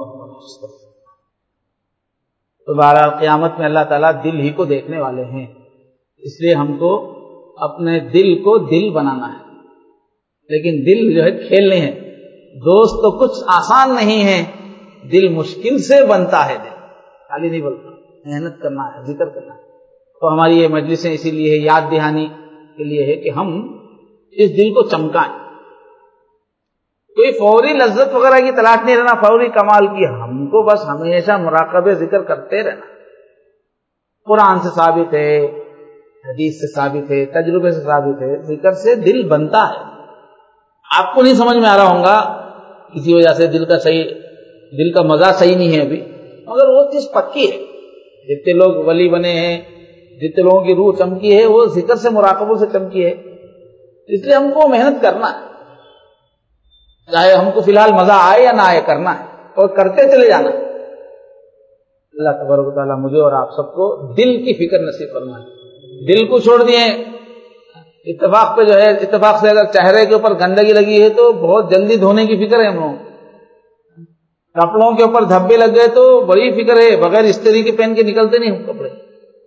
تو بہرحال قیامت میں اللہ تعالیٰ دل ہی کو دیکھنے والے ہیں، اس لیے ہم کو اپنے دل کو دل بنانا ہے، لیکن دل جو ہے کھیل نہیں ہے، دوست تو کچھ آسان نہیں ہے، دل مشکل سے بنتا ہے، دل خالی نہیں بنتا، محنت کرنا ہے، ذکر کرنا ہے۔ تو ہماری یہ مجلسیں اسی لیے ہے، یاد دہانی کے لیے ہے کہ ہم اس دل کو چمکائیں، کوئی فوری لذت وغیرہ کی تلاش نہیں رہنا، فوری کمال کی، ہم کو بس ہمیشہ مراقبہ ذکر کرتے رہنا۔ قرآن سے ثابت ہے، حدیث سے ثابت ہے، تجربے سے ثابت ہے، ذکر سے دل بنتا ہے۔ آپ کو نہیں سمجھ میں آ رہا ہوگا کسی وجہ سے، دل کا صحیح دل کا مزہ صحیح نہیں ہے ابھی، مگر وہ چیز پکی ہے۔ جتنے لوگ ولی بنے ہیں، جتنے لوگوں کی روح چمکی ہے، وہ ذکر سے مراقبوں سے چمکی ہے، اس لیے ہم کو محنت کرنا ہے، چاہے ہم کو فی الحال مزہ آئے یا نہ آئے، کرنا ہے اور کرتے چلے جانا۔ اللہ تبارک و تعالیٰ مجھے اور آپ سب کو دل کی فکر نصیب فرمائے۔ دل کو چھوڑ دیے اتفاق پہ جو ہے، اتفاق سے اگر چہرے کے اوپر گندگی لگی ہے تو بہت جلدی دھونے کی فکر ہے ہم لوگوں، کپڑوں کے اوپر دھبے لگ گئے تو بڑی فکر ہے، بغیر استری کے پہن کے نکلتے نہیں ہم کپڑے۔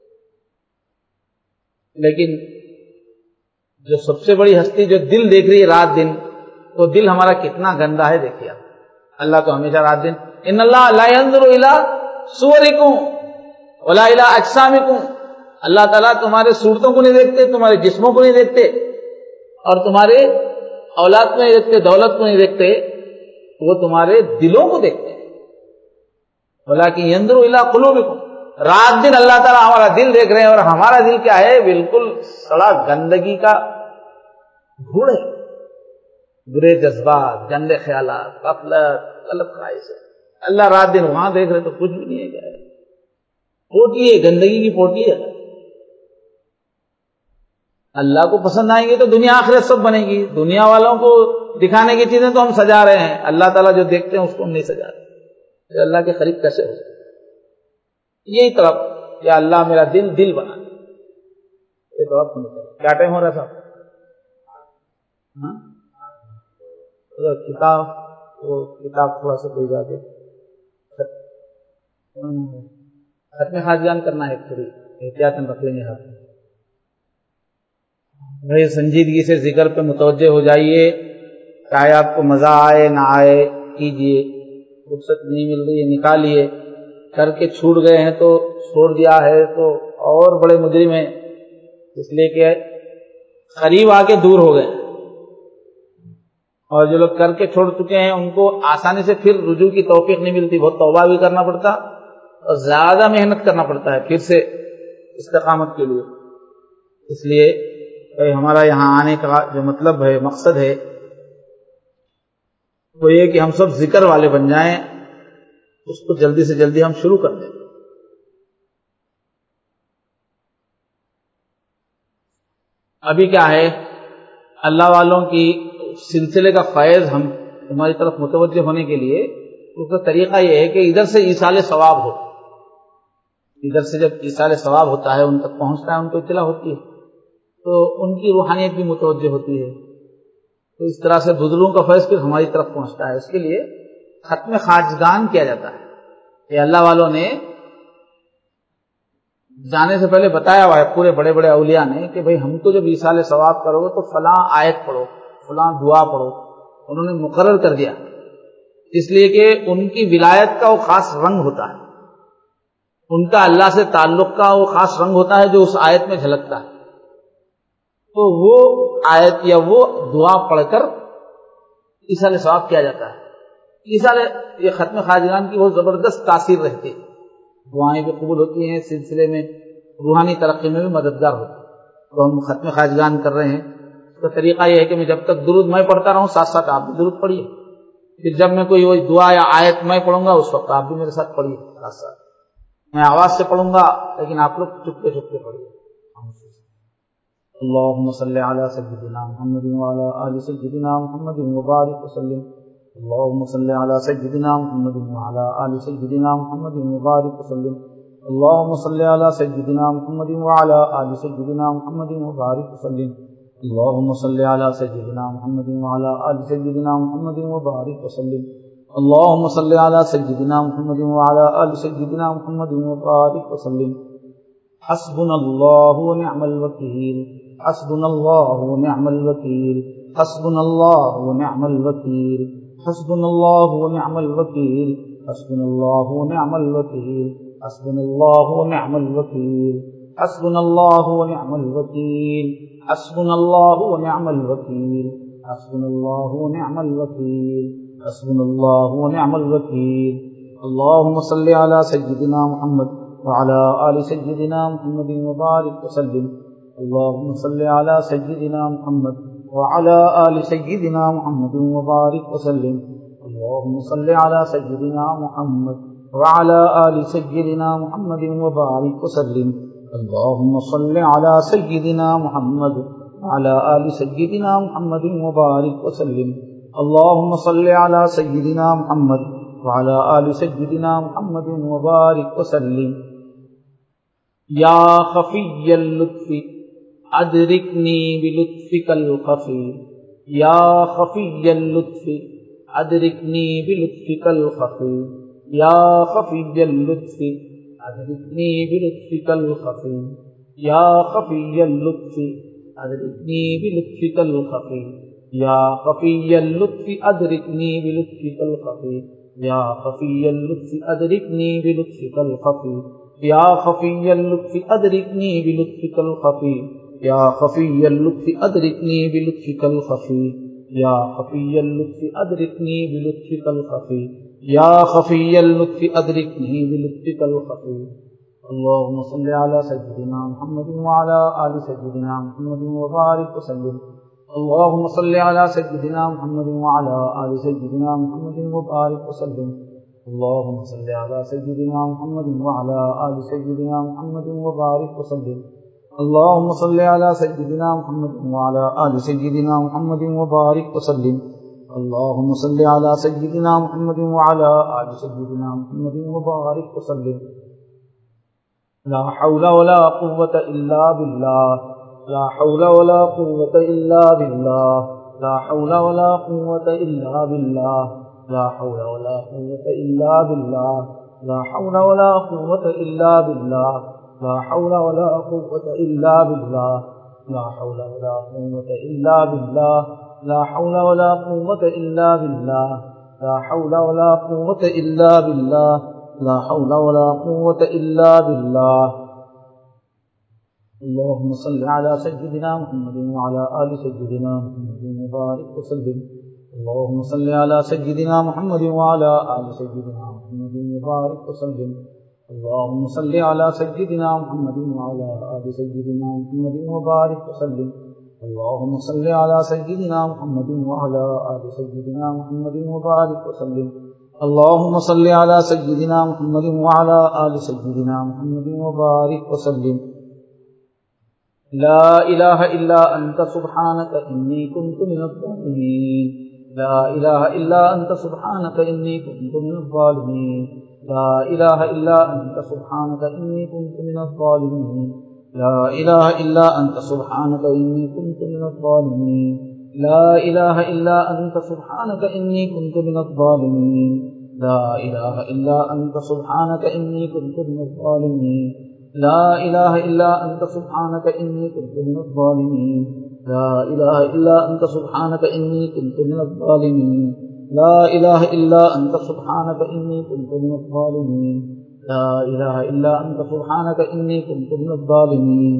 لیکن جو سب سے بڑی ہستی جو دل دیکھ رہی ہے رات دن، وہ دل ہمارا کتنا گندا ہے دیکھیے آپ۔ اللہ تو ہمیشہ رات دن، ان اللہ لا ينظر الى صورکم ولا الى اجسامکم، اللہ تعالیٰ تمہارے صورتوں کو نہیں دیکھتے، تمہارے جسموں کو نہیں دیکھتے، اور تمہارے اولاد کو نہیں دیکھتے، دولت کو نہیں دیکھتے، وہ تمہارے دلوں کو دیکھتے ہیں۔ ولکن ينظر الى قلوبکم، رات دن اللہ تعالیٰ ہمارا دل دیکھ رہے ہیں، اور ہمارا دل کیا ہے، بالکل سڑا گندگی کا گھوڑ ہے، برے جذبات، گندے خیالات، غفلت، غلط خواہش ہے۔ اللہ رات دن وہاں دیکھ رہے تو کچھ بھی نہیں ہے، کیا ہے، پوٹی ہے، گندگی کی پوٹی ہے۔ اللہ کو پسند آئیں گے تو دنیا آخرت سب بنے گی، دنیا والوں کو دکھانے کی چیزیں تو ہم سجا رہے ہیں، اللہ تعالیٰ جو دیکھتے ہیں اس کو ہم نہیں سجا رہے، تو اللہ کے قریب کیسے ہو سکتے؟ یہی طرف یا اللہ میرا دل دل بنا، یہ طرف ہونا چاہیے۔ کیا ٹائم ہو رہا صاحب؟ ہاں کتاب وہ کتاب تھوڑا سا بھیجا دے، ختم خواجگان کرنا ہے تھوڑی احتیاطاً رکھ لیں گے ہاتھ میں. بھائی سنجیدگی سے ذکر پہ متوجہ ہو جائیے، چاہے آپ کو مزہ آئے نہ آئے کیجیے، فرصت نہیں مل رہی ہے نکالیے، کر کے چھوٹ گئے ہیں تو چھوڑ دیا ہے تو اور بڑے مجرم ہیں، اس لیے کہ قریب آ کے دور ہو گئے، اور جو لوگ کر کے چھوڑ چکے ہیں ان کو آسانی سے پھر رجوع کی توفیق نہیں ملتی، بہت توبہ بھی کرنا پڑتا اور زیادہ محنت کرنا پڑتا ہے پھر سے استقامت کے لیے. اس لیے ہمارا یہاں آنے کا جو مطلب ہے، مقصد ہے وہ یہ کہ ہم سب ذکر والے بن جائیں، اس کو جلدی سے جلدی ہم شروع کر دیں. ابھی کیا ہے، اللہ والوں کی سلسلے کا فیض ہم ہماری طرف متوجہ ہونے کے لیے اس کا طریقہ یہ ہے کہ ادھر سے ایصال ثواب ہو، ادھر سے جب ایصال ثواب ہوتا ہے ان تک پہنچتا ہے، ان کو اطلاع ہوتی ہے تو ان کی روحانیت بھی متوجہ ہوتی ہے، تو اس طرح سے بزرگوں کا فیض پھر ہماری طرف پہنچتا ہے. اس کے لیے ختم خواجگان کیا جاتا ہے. یہ اللہ والوں نے جانے سے پہلے بتایا ہوا ہے، پورے بڑے بڑے اولیاء نے، کہ بھئی ہم کو جب ایصال ثواب کرو گے تو فلاں آیت پڑھو، فلاں دعا پڑھو. انہوں نے مقرر کر دیا، اس لیے کہ ان کی ولایت کا وہ خاص رنگ ہوتا ہے، ان کا اللہ سے تعلق کا وہ خاص رنگ ہوتا ہے جو اس آیت میں جھلکتا ہے. تو وہ آیت یا وہ دعا پڑھ کر ایصال ثواب کیا جاتا ہے. ایصال یہ ختم خواجگان کی بہت زبردست تاثیر رہتی ہے، دعائیں بھی قبول ہوتی ہیں، سلسلے میں روحانی ترقی میں بھی مددگار ہوتی ہے. تو ہم ختم خواجگان کر رہے ہیں، اس کا طریقہ یہ ہے کہ میں جب تک درود میں پڑھتا رہوں ساتھ ساتھ آپ بھی درود پڑھیے، پھر جب میں کوئی وہ دعا یا آیت میں پڑھوں گا اس وقت آپ بھی میرے ساتھ پڑھیے ساتھ ساتھ. میں آواز سے پڑھوں گا لیکن آپ لوگ چپکے چپکے پڑھیے. اللهم صل على سيدنا محمد وعلى آل سيدنا محمد وبارك وسلم. اللهم صل على سيدنا محمد وعلى آل سيدنا محمد وبارك وسلم. اللهم صل على سيدنا محمد وعلى آل سيدنا محمد وبارك وسلم. اللهم صل على سيدنا محمد وعلى آل سيدنا محمد وبارك وسلم. اللهم صل على سيدنا محمد وعلى آل سيدنا محمد وبارك وسلم. حسبنا الله ونعم الوكيل، حسبنا الله ونعم الوكيل، حسبنا الله ونعم الوكيل، حسبنا الله ونعم الوكيل، حسبنا الله ونعم الوكيل، حسبنا الله ونعم الوكيل، حسبنا الله ونعم الوكيل، حسبنا الله ونعم الوكيل، حسبنا الله ونعم الوكيل، حسبنا الله ونعم الوكيل. اللهم صل على سيدنا محمد وعلى آل سيدنا محمد وبارك وسلم. اللهم صل على سيدنا محمد وعلى آل سيدنا محمد وبارك وسلم. اللهم صل على سيدنا محمد وعلى آل سيدنا محمد وبارك وسلم. اللهم صل على سيدنا محمد وعلى آل سيدنا محمد وبارك وسلم. اللهم صل على سيدنا محمد وعلى آل سيدنا محمد وبارك وسلم. یا خفی اللطف ادرکنی بلطفک الخفی، یا خفی اللطف ادرکنی بلطفک الخفی، یا خفی اللطف ادرکنی بلطفک الخفی، یا خفی اللطف ادرکنی بلطفک الخفی، یا خفی اللطف ادرکنی بلطفک الخفی، یا خفی اللطف ادرکنی بلطفک الخفی، یا خفی اللطف ادرکنی بلطفک الخفی، یا خفی اللطف ادرکنی بلطفک الخفی، یا خفی اللطف ادرکنی بلطفک الخفی، یا خفی اللطف ادرکنی بلطفک الخفی. اللهم صل على سيدنا محمد وعلى آل سيدنا محمد وبارك وسلم. اللهم صل على سيدنا محمد وعلى آل سيدنا محمد وبارك وسلم. اللهم صل على سيدنا محمد وعلى آل سيدنا محمد وبارك وسلم. اللهم صل على سيدنا محمد وعلى آل سيدنا محمد وبارك وسلم. اللهم صل على سيدنا محمد وعلى آل سيدنا محمد وبارك وسلم. لا حول ولا قوة إلا بالله، لا حول ولا قوة إلا بالله، لا حول ولا قوة إلا بالله، لا حول ولا قوة إلا بالله، لا حول ولا قوة إلا بالله لا حول ولا قوة إلا بالله لا حول ولا قوة إلا بالله لا حول ولا قوة إلا بالله لا حول ولا قوة إلا بالله لا حول ولا قوة إلا بالله اللهم صل على سيدنا محمد وعلى آل سيدنا محمد وبارك وسلم اللهم صل على سيدنا محمد وعلى آل سيدنا محمد وبارك وسلم اللهم صل على سيدنا محمد وعلى آل سيدنا محمد وبارك وسلم اللهم صل على سيدنا محمد وعلى آل سيدنا محمد وبارك وسلم اللهم صل على سيدنا محمد وعلى آل سيدنا محمد وبارك وسلم لا إله إلا أنت سبحانك إني كنت من الظالمين لا إله إلا أنت سبحانك إني كنت من الظالمين لا إله إلا أنت سبحانك إني كنت من الظالمين لا إله إلا أنت سبحانك إني كنت من الظالمين لا إله إلا أنت سبحانك إني كنت من الظالمين لا إله إلا أنت سبحانك إني كنت من الظالمين لا إله إلا أنت سبحانك إني كنت من الظالمين لا إله إلا أنت سبحانك إني كنت من الظالمين لا إله إلا أنت سبحانك إني كنت من الظالمين لا إله إلا أنت سبحانك إني كنت من الظالمين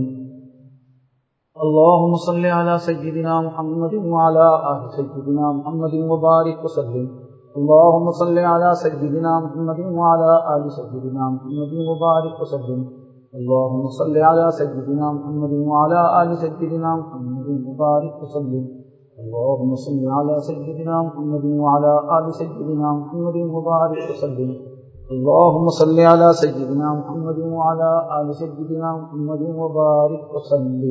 اللهم صل على سيدنا محمد وعلى آل سيدنا محمد وبارك وسلم اللهم صل على سيدنا محمد وعلى آل سيدنا محمد وبارك وسلم اللهم صل على سيدنا محمد وعلى آل سيدنا محمد وبارك وسلم اللهم صل على سيدنا محمد وعلى آل سيدنا محمد وبارك وسلم اللهم صل على سيدنا محمد وعلى آل سيدنا محمد وبارك وسلم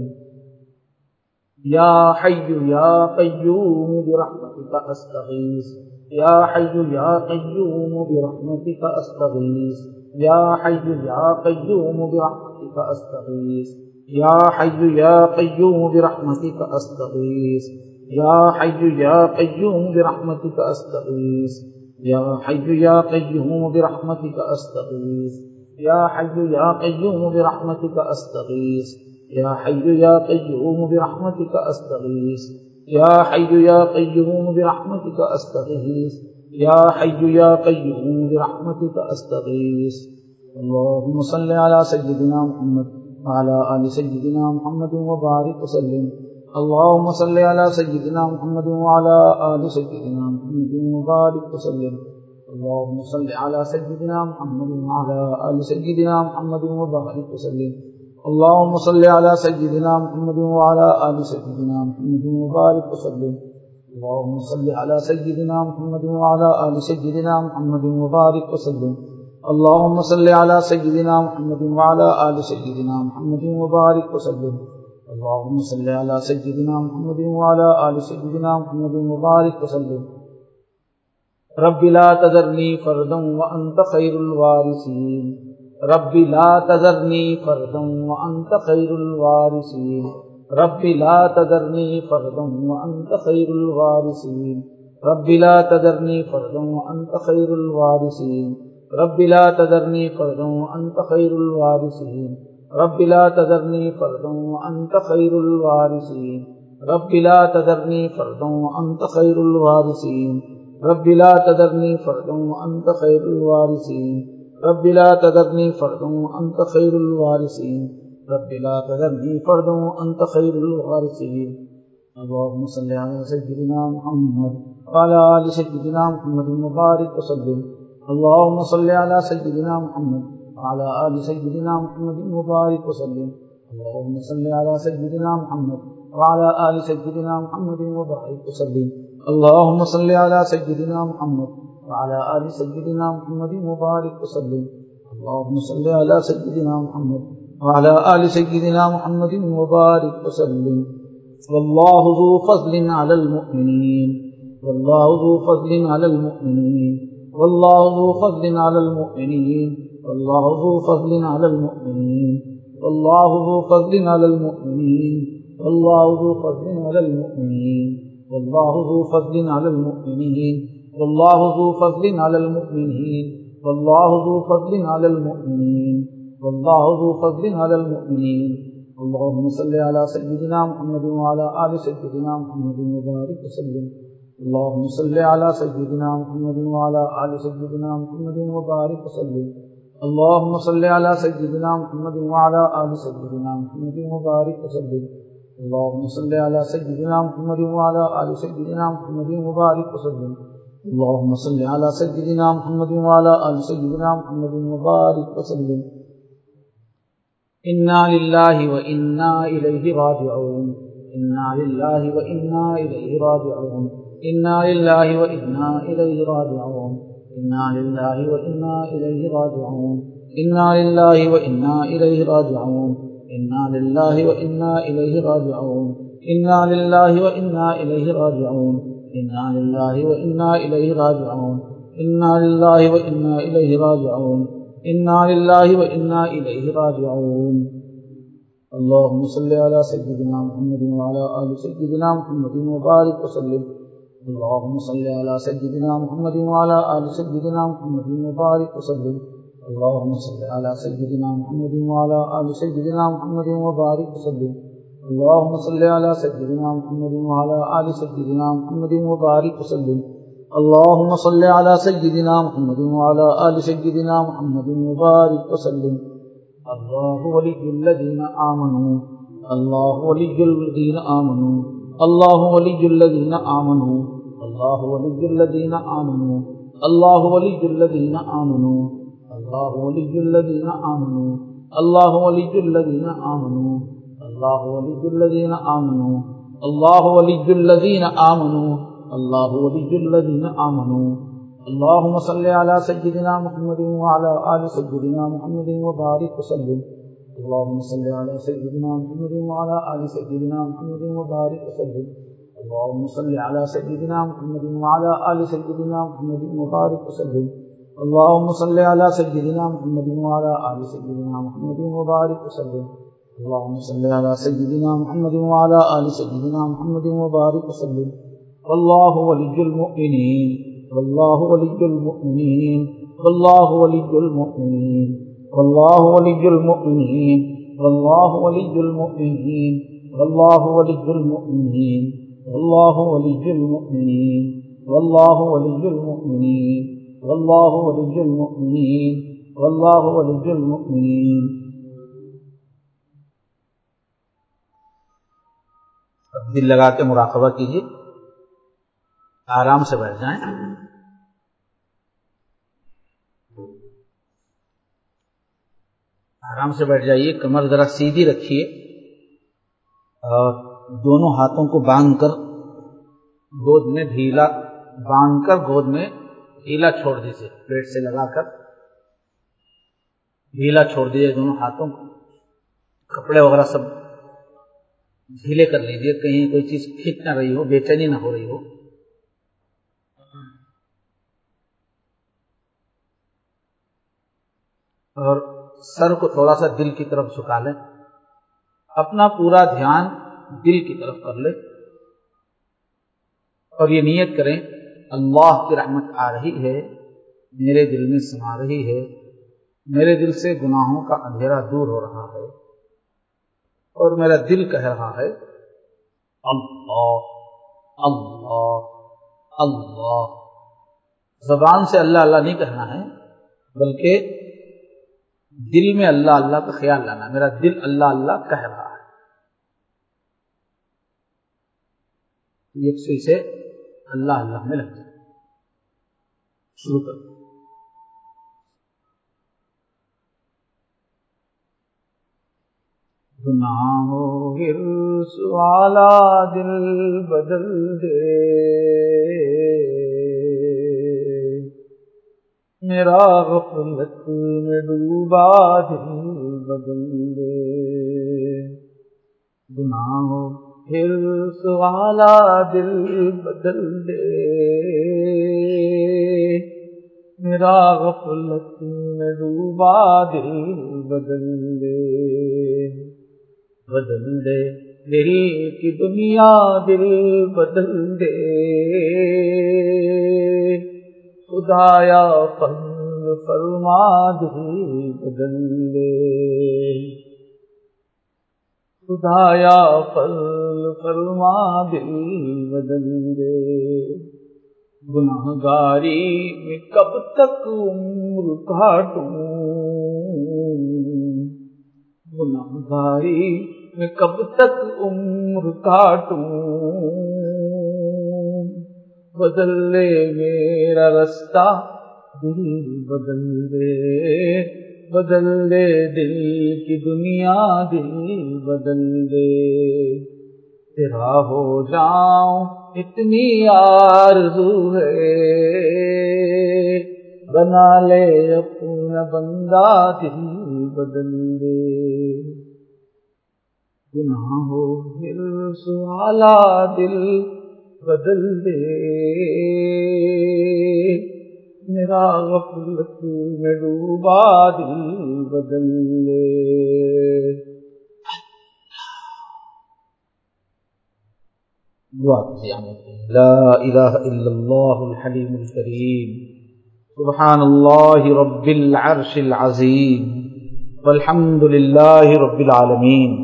يا حي يا قيوم برحمتك أستغيث يا حي يا قيوم برحمتك أستغيث يا حي يا قيوم برحمتك أستغيث يا حي يا قيوم برحمتك أستغيث يا حي يا قيوم برحمتك أستغيث يا حي يا قيوم برحمتك أستغيث يا حي يا قيوم برحمتك أستغيث يا حي يا قيوم برحمتك أستغيث يا حي يا قيوم برحمتك أستغيث يا حي يا قيوم برحمتك أستغيث اللهم صل على سيدنا محمد وعلى آل سيدنا محمد وبارك وسلم اللهم صل على سيدنا محمد وعلى آل سيدنا محمد وبارك وسلم اللهم صل على سيدنا محمد وعلى آل سيدنا محمد وبارك وسلم اللهم صل على سيدنا محمد وعلى آل سيدنا محمد وبارك وسلم اللهم صل على سيدنا محمد وعلى آل سيدنا محمد وبارك وسلم اللهم صل على سيدنا محمد وعلى آل سيدنا محمد وبارك وسلم اللهم صل على سيدنا محمد وعلى آل سيدنا محمد وبارك وسلم رب لا تذرني فردا وأنت خير الوارثين رب لا تذرني فردا وأنت خير الوارثين رب لا تذرني فردا وأنت خير الوارثين رب لا تذرني فردا وأنت خير الوارثين رب لا تذرني فردا وأنت خير الوارثين رب لا تذرني فردا وأنت خير الوارثين رب لا تذرني فردا وأنت خير الوارثين رب لا تذرني فردا وأنت خير الوارثين رب لا تذرني فردا وأنت خير الوارثين رب لا تذرني فردا وأنت خير الوارثين اللهم صل على سيدنا محمد وعلى آل سيدنا محمد وبارك وسلم اللهم صل على سيدنا محمد وعلى آل سيدنا محمد وبارك وسلم اللهم صل على سيدنا محمد وعلى آل سيدنا محمد وبارك وسلم اللهم صل على سيدنا محمد وعلى آل سيدنا محمد وبارك وسلم اللهم صل على سيدنا محمد وعلى آل سيدنا محمد وبارك وسلم والله ذو فضل على المؤمنين والله ذو فضل على المؤمنين والله ذو فضل على المؤمنين والله ذو فضل على المؤمنين والله ذو فضل على المؤمنين والله ذو فضل على المؤمنين والله ذو فضل على المؤمنين والله ذو فضل على المؤمنين واللہ ذو فضل علی المؤمنین واللہ ذو فضل علی المؤمنین اللهم صل على سيدنا محمد وعلى آل سيدنا محمد وبارك وسلم اللهم صل على سيدنا محمد وعلى آل سيدنا محمد وبارك وسلم اللهم صل على سيدنا محمد وعلى آل سيدنا محمد وبارك وسلم اللهم صل على سيدنا محمد وعلى آل سيدنا محمد وبارك وسلم اللهم صل على سيدنا محمد وعلى آل سيدنا محمد وبارك وسلم انا للہ و انا الیہ راجعون انا للہ و انا الیہ راجعون انا للہ و انا الیہ راجعون انا للہ و انا الیہ راجعون انا للہ و انا الیہ راجعون انا للہ و انا الیہ راجعون انا للہ و انا الیہ راجعون انا للہ و انا الیہ راجعون انا للہ و انا الیہ راجعون انا للہ و انا الیہ راجعون اللهم صل على سيدنا محمد وعلى آل سيدنا محمد وبارك وسلم اللهم صل على سيدنا محمد وعلى آل سيدنا محمد وبارك وسلم اللهم صل على سيدنا محمد وعلى آل سيدنا محمد وبارك وسلم اللهم صل على سيدنا محمد وعلى آل سيدنا محمد وبارك وسلم اللهم صل على سيدنا محمد وعلى آل سيدنا محمد وبارك وسلم اللہ ولی الذین آمنوا اللہ ولی الذین آمنوا اللہ ولی الذین آمنوا اللہ ولی الذین آمنوا اللہ ولی الذین آمنوا اللہ ولی الذین آمنوا اللہ ولی الذین آمنوا اللہ ولی الذین آمنوا اللہ ولی الذین آمنوا اللہ ولی الذین آمنوا اللهم صل على سيدنا محمد وعلى آل سيدنا محمد وبارك وسلم اللهم صل على سيدنا محمد وعلى آل سيدنا محمد وبارك وسلم اللهم صل على سيدنا محمد وعلى آل سيدنا محمد وبارك وسلم اللهم صل على سيدنا محمد وعلى آل سيدنا محمد وبارك وسلم اللهم صل على سيدنا محمد وعلى آل سيدنا محمد وبارك وسلم والله ولي المؤمنين والله ولي المؤمنين والله ولي المؤمنين والله ولي المؤمنين والله ولي المؤمنين والله ولي المؤمنين والله ولي المؤمنين والله ولي المؤمنين والله ولي المؤمنين والله ولي المؤمنين اب دل لگا کے مراقبہ کیجیے، آرام سے بیٹھ جائیں۔ آرام سے بیٹھ جائیے، کمر ذرا سیدھی رکھیے اور دونوں ہاتھوں کو باندھ کر گود میں ڈھیلا باندھ کر گود میں ڈھیلا چھوڑ دیجیے، پیٹ سے لگا کر ڈھیلا چھوڑ دیجیے دونوں ہاتھوں کو، کپڑے وغیرہ سب ڈھیلے کر لیجیے، کہیں کوئی چیز کھینچ نہ رہی ہو، بے چینی نہ ہو رہی ہو۔ اور سر کو تھوڑا سا دل کی طرف جھکا لیں، اپنا پورا دھیان دل کی طرف کر لیں اور یہ نیت کریں اللہ کی رحمت آ رہی ہے، میرے دل میں سما رہی ہے، میرے دل سے گناہوں کا اندھیرا دور ہو رہا ہے اور میرا دل کہہ رہا ہے اللہ اللہ اللہ۔ زبان سے اللہ اللہ نہیں کہنا ہے، بلکہ دل میں اللہ اللہ کا خیال لانا، میرا دل اللہ اللہ کہہ رہا ہے۔ یکسوئی سے اللہ اللہ میں لگ جائے، شروع کر۔ گناہوں ہرس والا دل بدل دے، میرا غفلت میں ڈوبا دل بدل دے۔ گناہوں ہرس والا دل بدل دے، میرا غفلت میں ڈوبا دل بدل دے۔ بدل دے دل کی دنیا دل بدل دے، خدایا فن فرما دل بدل دے، خدایا فضل فرما دل بدل دے، گناہگاری میں کب تک عمر کاٹوں، گناہگاری میں کب تک عمر کاٹوں، بدل لے میرا رستہ دل بدل دے، بدل دے دل کی دنیا دل بدل دے، تیرا ہو جاؤں اتنی آرزو ہے، بنا لے اپنا بندہ دل بدل دے، گناہوں حرص والا دل بدل دے، میرا غفلت میں ڈوبا دل بدل دے۔ دعا لا الہ الا اللہ الحلیم الکریم، سبحان اللہ رب العرش العظیم، والحمد للہ رب العالمین۔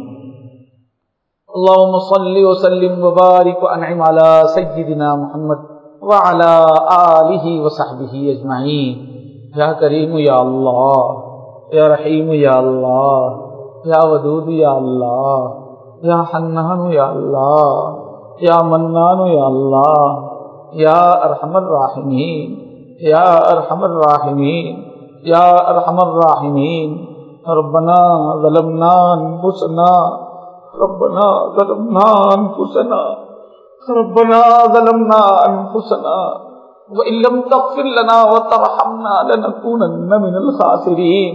اللهم صل وسلم وبارك وانعم على سيدنا محمد وعلى آلہ وصحبہ اجمعین۔ یا کریم یا اللہ، یا رحیم یا اللہ، یا ودود یا اللہ، یا حنان یا اللہ، یا منان یا اللہ، یا ارحم الراحمین، یا ارحم الراحمین، یا ارحم الراحمین۔ ربنا ظلمنا انفسنا، ربنا ظلمنا انفسنا، ربنا ظلمنا انفسنا وان لم تغفر لنا وترحمنا لنكونن من الخاسرين،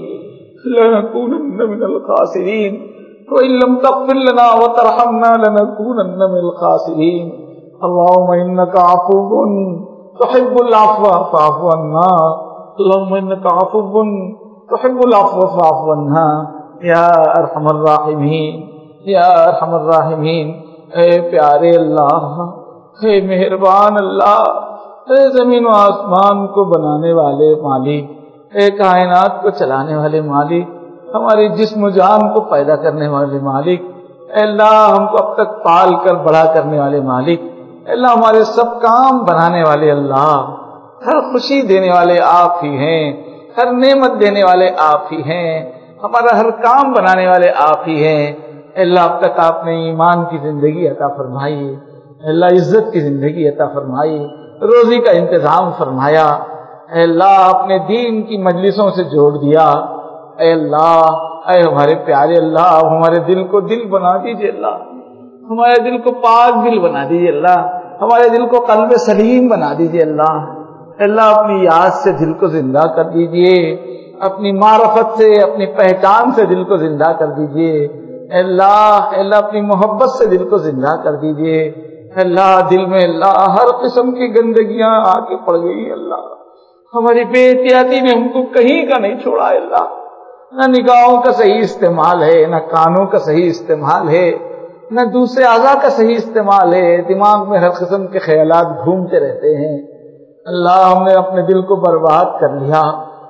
لنكونن من الخاسرين، وان لم تغفر لنا وترحمنا لنكونن من الخاسرين۔ اللهم انك عفو تحب العفو فاعف عنا، اللهم انك عفو تحب العفو فاعف عنا، یا ارحم الراحمین، یا ارحم الراحمین۔ اے پیارے اللہ، اے مہربان اللہ، اے زمین و آسمان کو بنانے والے مالک، اے کائنات کو چلانے والے مالک، ہمارے جسم و جان کو پیدا کرنے والے مالک، اے اللہ ہم کو اب تک پال کر بڑا کرنے والے مالک، اے اللہ ہمارے سب کام بنانے والے اللہ، ہر خوشی دینے والے آپ ہی ہیں، ہر نعمت دینے والے آپ ہی ہیں، ہمارا ہر کام بنانے والے آپ ہی ہیں۔ اے اللہ اب تک آپ نے ایمان کی زندگی عطا فرمائی، اے اللہ عزت کی زندگی عطا فرمائی، روزی کا انتظام فرمایا، اے اللہ اپنے دین کی مجلسوں سے جوڑ دیا، اے اللہ اے ہمارے پیارے اللہ ہمارے دل کو دل بنا دیجئے، اللہ ہمارے دل کو پاک دل بنا دیجئے، اللہ ہمارے دل کو قلب سلیم بنا دیجئے، اللہ اے اللہ اپنی یاد سے دل کو زندہ کر دیجئے، اپنی معرفت سے اپنی پہچان سے دل کو زندہ کر دیجئے، اے اللہ اے اللہ اپنی محبت سے دل کو زندہ کر دیجئے، اے اللہ دل میں اللہ ہر قسم کی گندگیاں آ کے پڑ گئی، اللہ ہماری بے احتیاطی نے ہم کو کہیں کا نہیں چھوڑا، اللہ نہ نگاہوں کا صحیح استعمال ہے، نہ کانوں کا صحیح استعمال ہے، نہ دوسرے اعضاء کا صحیح استعمال ہے، دماغ میں ہر قسم کے خیالات گھومتے رہتے ہیں، اللہ ہم نے اپنے دل کو برباد کر لیا،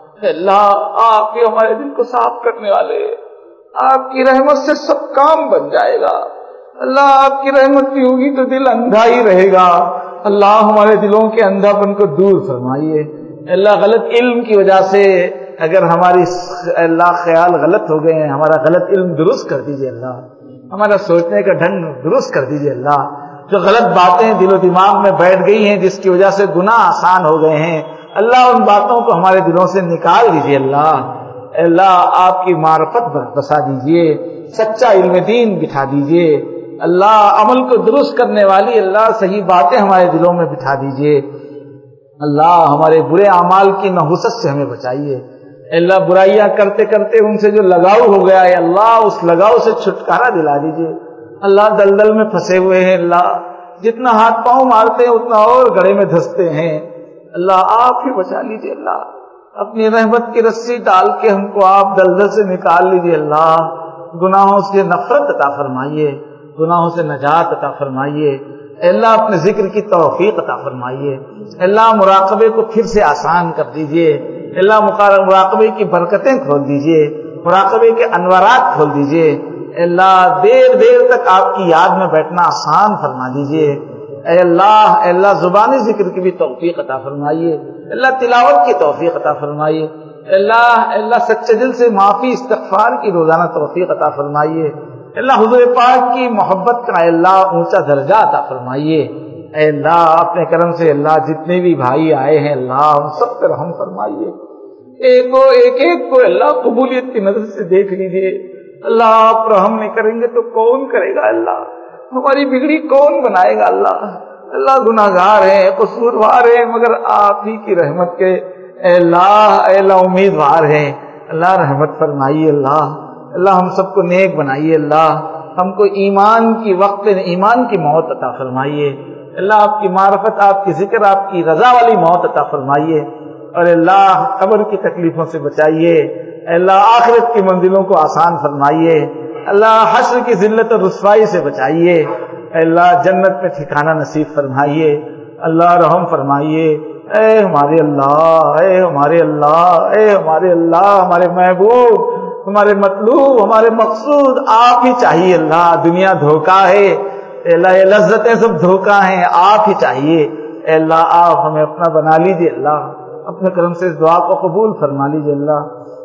اللہ آپ ہی ہمارے دل کو صاف کرنے والے، آپ کی رحمت سے سب کام بن جائے گا، اللہ آپ کی رحمت نہیں ہوگی تو دل اندھا ہی رہے گا، اللہ ہمارے دلوں کے اندھاپن کو دور فرمائیے، اللہ غلط علم کی وجہ سے اگر ہماری اللہ خیال غلط ہو گئے ہیں، ہمارا غلط علم درست کر دیجئے، اللہ ہمارا سوچنے کا ڈھنگ درست کر دیجئے، اللہ جو غلط باتیں دل و دماغ میں بیٹھ گئی ہیں جس کی وجہ سے گناہ آسان ہو گئے ہیں، اللہ ان باتوں کو ہمارے دلوں سے نکال دیجئے، اللہ اللہ آپ کی معرفت بسا دیجئے، سچا علم دین بٹھا دیجئے، اللہ عمل کو درست کرنے والی اللہ صحیح باتیں ہمارے دلوں میں بٹھا دیجئے، اللہ ہمارے برے اعمال کی نحوست سے ہمیں بچائیے، اللہ برائیاں کرتے کرتے ان سے جو لگاؤ ہو گیا ہے اللہ اس لگاؤ سے چھٹکارا دلا دیجئے، اللہ دلدل میں پھنسے ہوئے ہیں، اللہ جتنا ہاتھ پاؤں مارتے ہیں اتنا اور گڑھے میں دھستے ہیں، اللہ آپ ہی بچا لیجئے، اللہ اپنی رحمت کی رسی ڈال کے ہم کو آپ دلدل سے نکال لیجئے، اللہ گناہوں سے نفرت عطا فرمائیے، گناہوں سے نجات عطا فرمائیے، اللہ اپنے ذکر کی توفیق عطا فرمائیے، اللہ مراقبے کو پھر سے آسان کر دیجئے، اللہ مراقبے کی برکتیں کھول دیجئے، مراقبے کے انوارات کھول دیجئے، اللہ دیر دیر تک آپ کی یاد میں بیٹھنا آسان فرما دیجئے، اے اللہ اے اللہ زبانی ذکر کی بھی توفیق عطا فرمائیے، اللہ تلاوت کی توفیق عطا فرمائیے، اللہ اللہ سچے دل سے معافی استغفار کی روزانہ توفیق عطا فرمائیے، اللہ حضور پاک کی محبت کا اے اللہ اونچا درجہ عطا فرمائیے، اے اللہ اپنے کرم سے اللہ جتنے بھی بھائی آئے ہیں اللہ ان سب پر رحم فرمائیے، ایک کو ایک ایک کو اللہ قبولیت کی نظر سے دیکھ لیجئے، اللہ آپ رحم نہیں کریں گے تو کون کرے گا، اللہ ہماری بگڑی کون بنائے گا، اللہ اللہ گناہگار ہیں قصوروار ہیں مگر آپ ہی کی رحمت کے اے اللہ اے اللہ امیدوار ہیں، اللہ رحمت فرمائیے، اللہ اللہ ہم سب کو نیک بنائیے، اللہ ہم کو ایمان کی وقت ایمان کی موت عطا فرمائیے، اللہ آپ کی معرفت آپ کی ذکر آپ کی رضا والی موت عطا فرمائیے، اور اللہ قبر کی تکلیفوں سے بچائیے، اللہ آخرت کی منزلوں کو آسان فرمائیے، اللہ حشر کی ذلت اور رسوائی سے بچائیے، اللہ جنت میں ٹھکانہ نصیب فرمائیے، اللہ رحم فرمائیے، اے ہمارے اللہ اے ہمارے اللہ اے ہمارے اللہ ہمارے محبوب ہمارے مطلوب ہمارے مقصود آپ ہی چاہیے، اللہ دنیا دھوکہ ہے، اے اللہ یہ لذتیں سب دھوکہ ہیں، آپ ہی چاہیے، اے اللہ آپ ہمیں اپنا بنا لیجئے، اللہ اپنے کرم سے اس دعا کو قبول فرما لیجئے، اللہ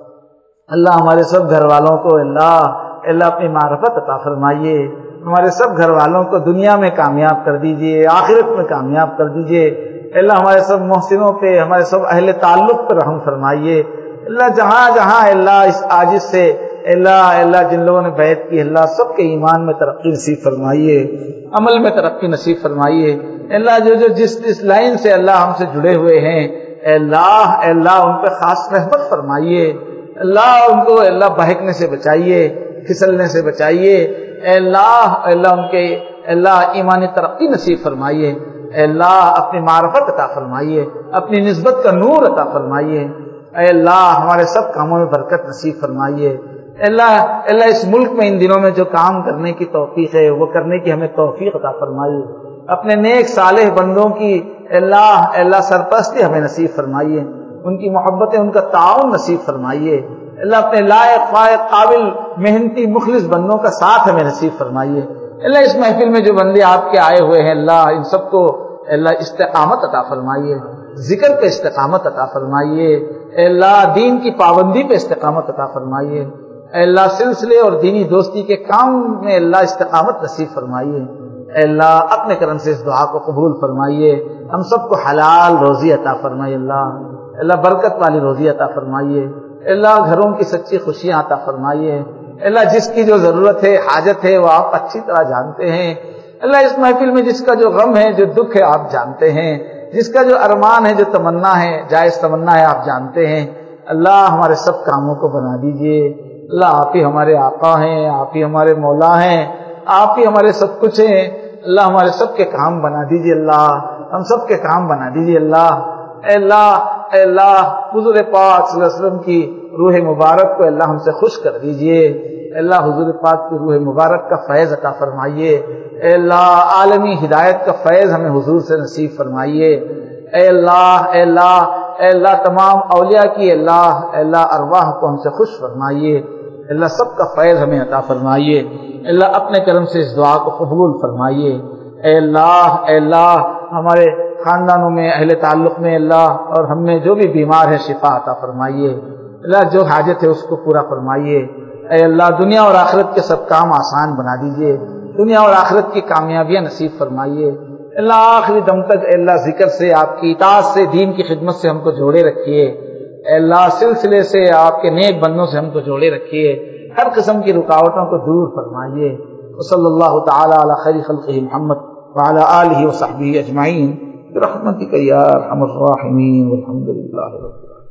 اللہ ہمارے سب گھر والوں کو اللہ اللہ اپنی معرفت عطا فرمائیے، ہمارے سب گھر والوں کو دنیا میں کامیاب کر دیجئے، آخرت میں کامیاب کر دیجئے، اللہ ہمارے سب محسنوں پہ ہمارے سب اہل تعلق پر رحم فرمائیے، اللہ جہاں جہاں اللہ اس عاجز سے اللہ اللہ جن لوگوں نے بیعت کی اللہ سب کے ایمان میں ترقی نصیب فرمائیے، عمل میں ترقی نصیب فرمائیے، اللہ جو جو جس جس لائن سے اللہ ہم سے جڑے ہوئے ہیں اے اللہ اے اللہ ان پہ خاص رحمت فرمائیے، اللہ ان کو اللہ بہکنے سے بچائیے، پھسلنے سے بچائیے، اے اللہ اے اللہ ان کے اللہ ایمانی ترقی نصیب فرمائیے، اے اللہ اپنی معرفت عطا فرمائیے، اپنی نسبت کا نور عطا فرمائیے، اے اللہ ہمارے سب کاموں میں برکت نصیب فرمائیے، اے اللہ اللہ اس ملک میں ان دنوں میں جو کام کرنے کی توفیق ہے وہ کرنے کی ہمیں توفیق عطا فرمائیے، اپنے نیک صالح بندوں کی اللہ اللہ سرپرستی ہمیں نصیب فرمائیے، ان کی محبتیں ان کا تعاون نصیب فرمائیے، اللہ اپنے لائق فائق قابل محنتی مخلص بندوں کا ساتھ ہمیں نصیب فرمائیے، اللہ اس محفل میں جو بندے آپ کے آئے ہوئے ہیں اللہ ان سب کو اللہ استقامت عطا فرمائیے، ذکر پہ استقامت عطا فرمائیے، اے اللہ دین کی پابندی پہ استقامت عطا فرمائیے، اے اللہ سلسلے اور دینی دوستی کے کام میں اللہ استقامت نصیب فرمائیے، اے اللہ اپنے کرم سے اس دعا کو قبول فرمائیے، ہم سب کو حلال روزی عطا فرمائیے، اللہ اللہ برکت والی روزی عطا فرمائیے، اللہ گھروں کی سچی خوشیاں عطا فرمائیے، اللہ جس کی جو ضرورت ہے حاجت ہے وہ آپ اچھی طرح جانتے ہیں، اللہ اس محفل میں جس کا جو غم ہے جو دکھ ہے آپ جانتے ہیں، جس کا جو ارمان ہے جو تمنا ہے جائز تمنا ہے آپ جانتے ہیں، اللہ ہمارے سب کاموں کو بنا دیجئے، اللہ آپ ہی ہمارے آقا ہیں، آپ ہی ہمارے مولا ہیں، آپ ہی ہمارے سب کچھ ہیں، اللہ ہمارے سب کے کام بنا دیجئے، اللہ ہم سب کے کام بنا دیجئے، اللہ اے اللہ اے اللہ حضور پاک صلی اللہ علیہ وسلم کی روح مبارک کو اللہ ہم سے خوش کر دیجئے، اے اللہ حضور پاک کی روح مبارک کا فیض عطا فرمائیے، اے اللہ عالمی ہدایت کا فیض ہمیں حضور سے نصیب فرمائیے، اے اللہ اے اللہ اے اللہ تمام اولیاء کی اللہ اے اللہ ارواح کو ہم سے خوش فرمائیے، اللہ سب کا فیض ہمیں عطا فرمائیے، اللہ اپنے کرم سے اس دعا کو قبول فرمائیے، اے اللہ اے اللہ ہمارے خاندانوں میں اہل تعلق میں اللہ اور ہم میں جو بھی بیمار ہے شفا عطا فرمائیے، اللہ جو حاجت ہے اس کو پورا فرمائیے، اے اللہ دنیا اور آخرت کے سب کام آسان بنا دیجئے، دنیا اور آخرت کی کامیابیاں نصیب فرمائیے، اللہ آخری دم تک اے اللہ ذکر سے آپ کی اطاعت سے دین کی خدمت سے ہم کو جوڑے رکھیے، اے اللہ سلسلے سے آپ کے نیک بندوں سے ہم کو جوڑے رکھیے، ہر قسم کی رکاوٹوں کو دور فرمائیے، وصلی اللہ تعالی علی خیر خلقہ محمد وعلی آلہ وصحبہ اجمعین برحمتک یا ارحم الراحمین والحمد للہ رب العالمین۔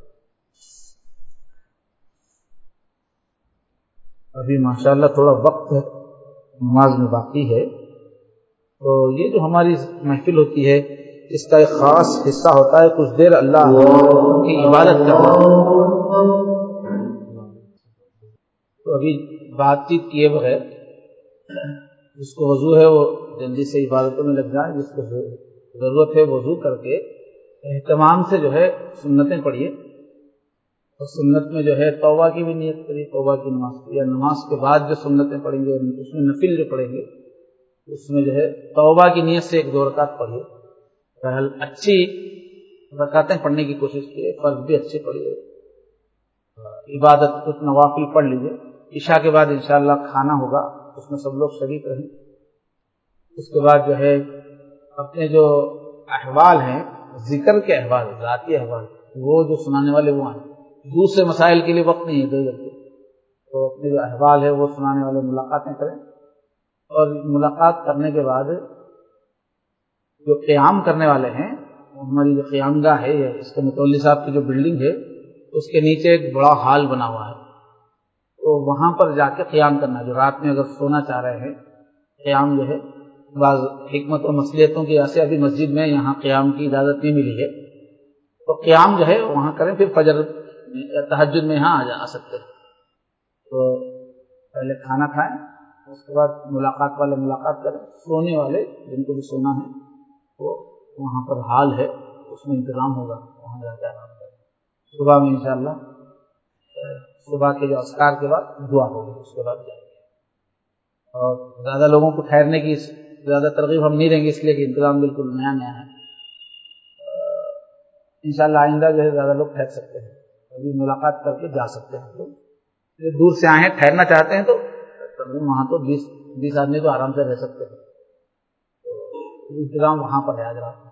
ابھی ماشاءاللہ تھوڑا وقت نماز میں باقی ہے، تو یہ جو ہماری محفل ہوتی ہے اس کا ایک خاص حصہ ہوتا ہے کچھ دیر اللہ کی عبادت کرنا، تو ابھی بات چیت کیے بغیر جس کو وضو ہے وہ جلدی سے عبادتوں میں لگ جائے، جس کو ضرورت ہے وضو کر کے اہتمام سے جو ہے سنتیں پڑھیے، اور سنت میں جو ہے توبہ کی بھی نیت کری، توبہ کی نماز کی، یا نماز کے بعد جو سنتیں پڑھیں گے اس میں نفل جو پڑھیں گے اس میں جو ہے توبہ کی نیت سے ایک دو رکعت پڑھیے، بہرحال اچھی رکعتیں پڑھنے کی کوشش کیے، فرض بھی اچھے پڑھیے، عبادت کچھ نوافل پڑھ لیجیے۔ عشاء کے بعد انشاءاللہ کھانا ہوگا، اس میں سب لوگ شریک رہیں۔ اس کے بعد جو ہے اپنے جو احوال ہیں، ذکر کے احوال، ذاتی احوال، وہ جو سنانے والے وہ ہیں، دوسرے مسائل کے لیے وقت نہیں ہے دو کے، تو اپنے جو احوال ہے وہ سنانے والے ملاقاتیں کریں، اور ملاقات کرنے کے بعد جو قیام کرنے والے ہیں، ہماری جو قیام گاہ ہے، اس کے متولی صاحب کی جو بلڈنگ ہے اس کے نیچے ایک بڑا ہال بنا ہوا ہے، تو وہاں پر جا کے قیام کرنا، جو رات میں اگر سونا چاہ رہے ہیں، قیام جو ہے بعض حکمت و مصلحتوں کی وجہ سے ابھی مسجد میں یہاں قیام کی اجازت نہیں ملی ہے، تو قیام جو ہے وہاں کریں، پھر فجر تہجد میں یہاں آ جا سکتے ہیں۔ تو پہلے کھانا کھائیں، اس کے بعد ملاقات والے ملاقات کریں، سونے والے جن کو بھی سونا ہے وہ وہاں پر ہال ہے، اس میں انتظام ہوگا، وہاں جا کے آرام کریں۔ صبح میں انشاءاللہ صبح کے جو اذکار کے بعد دعا ہوگی، اس کے بعد جائیں گے، اور زیادہ لوگوں کو ٹھہرنے کی زیادہ ترغیب ہم نہیں دیں گے، اس لیے کہ انتظام بالکل نیا نیا ہے۔ انشاءاللہ آئندہ جو ہے زیادہ لوگ ٹھہر سکتے ہیں، ابھی ملاقات کر کے جا سکتے ہیں۔ تو جو دور سے آئے ہیں ٹھہرنا چاہتے ہیں تو وہاں تو بیس بیس آدمی تو آرام سے رہ سکتے ہیں، تو انتظام وہاں پر ہے آج رات میں۔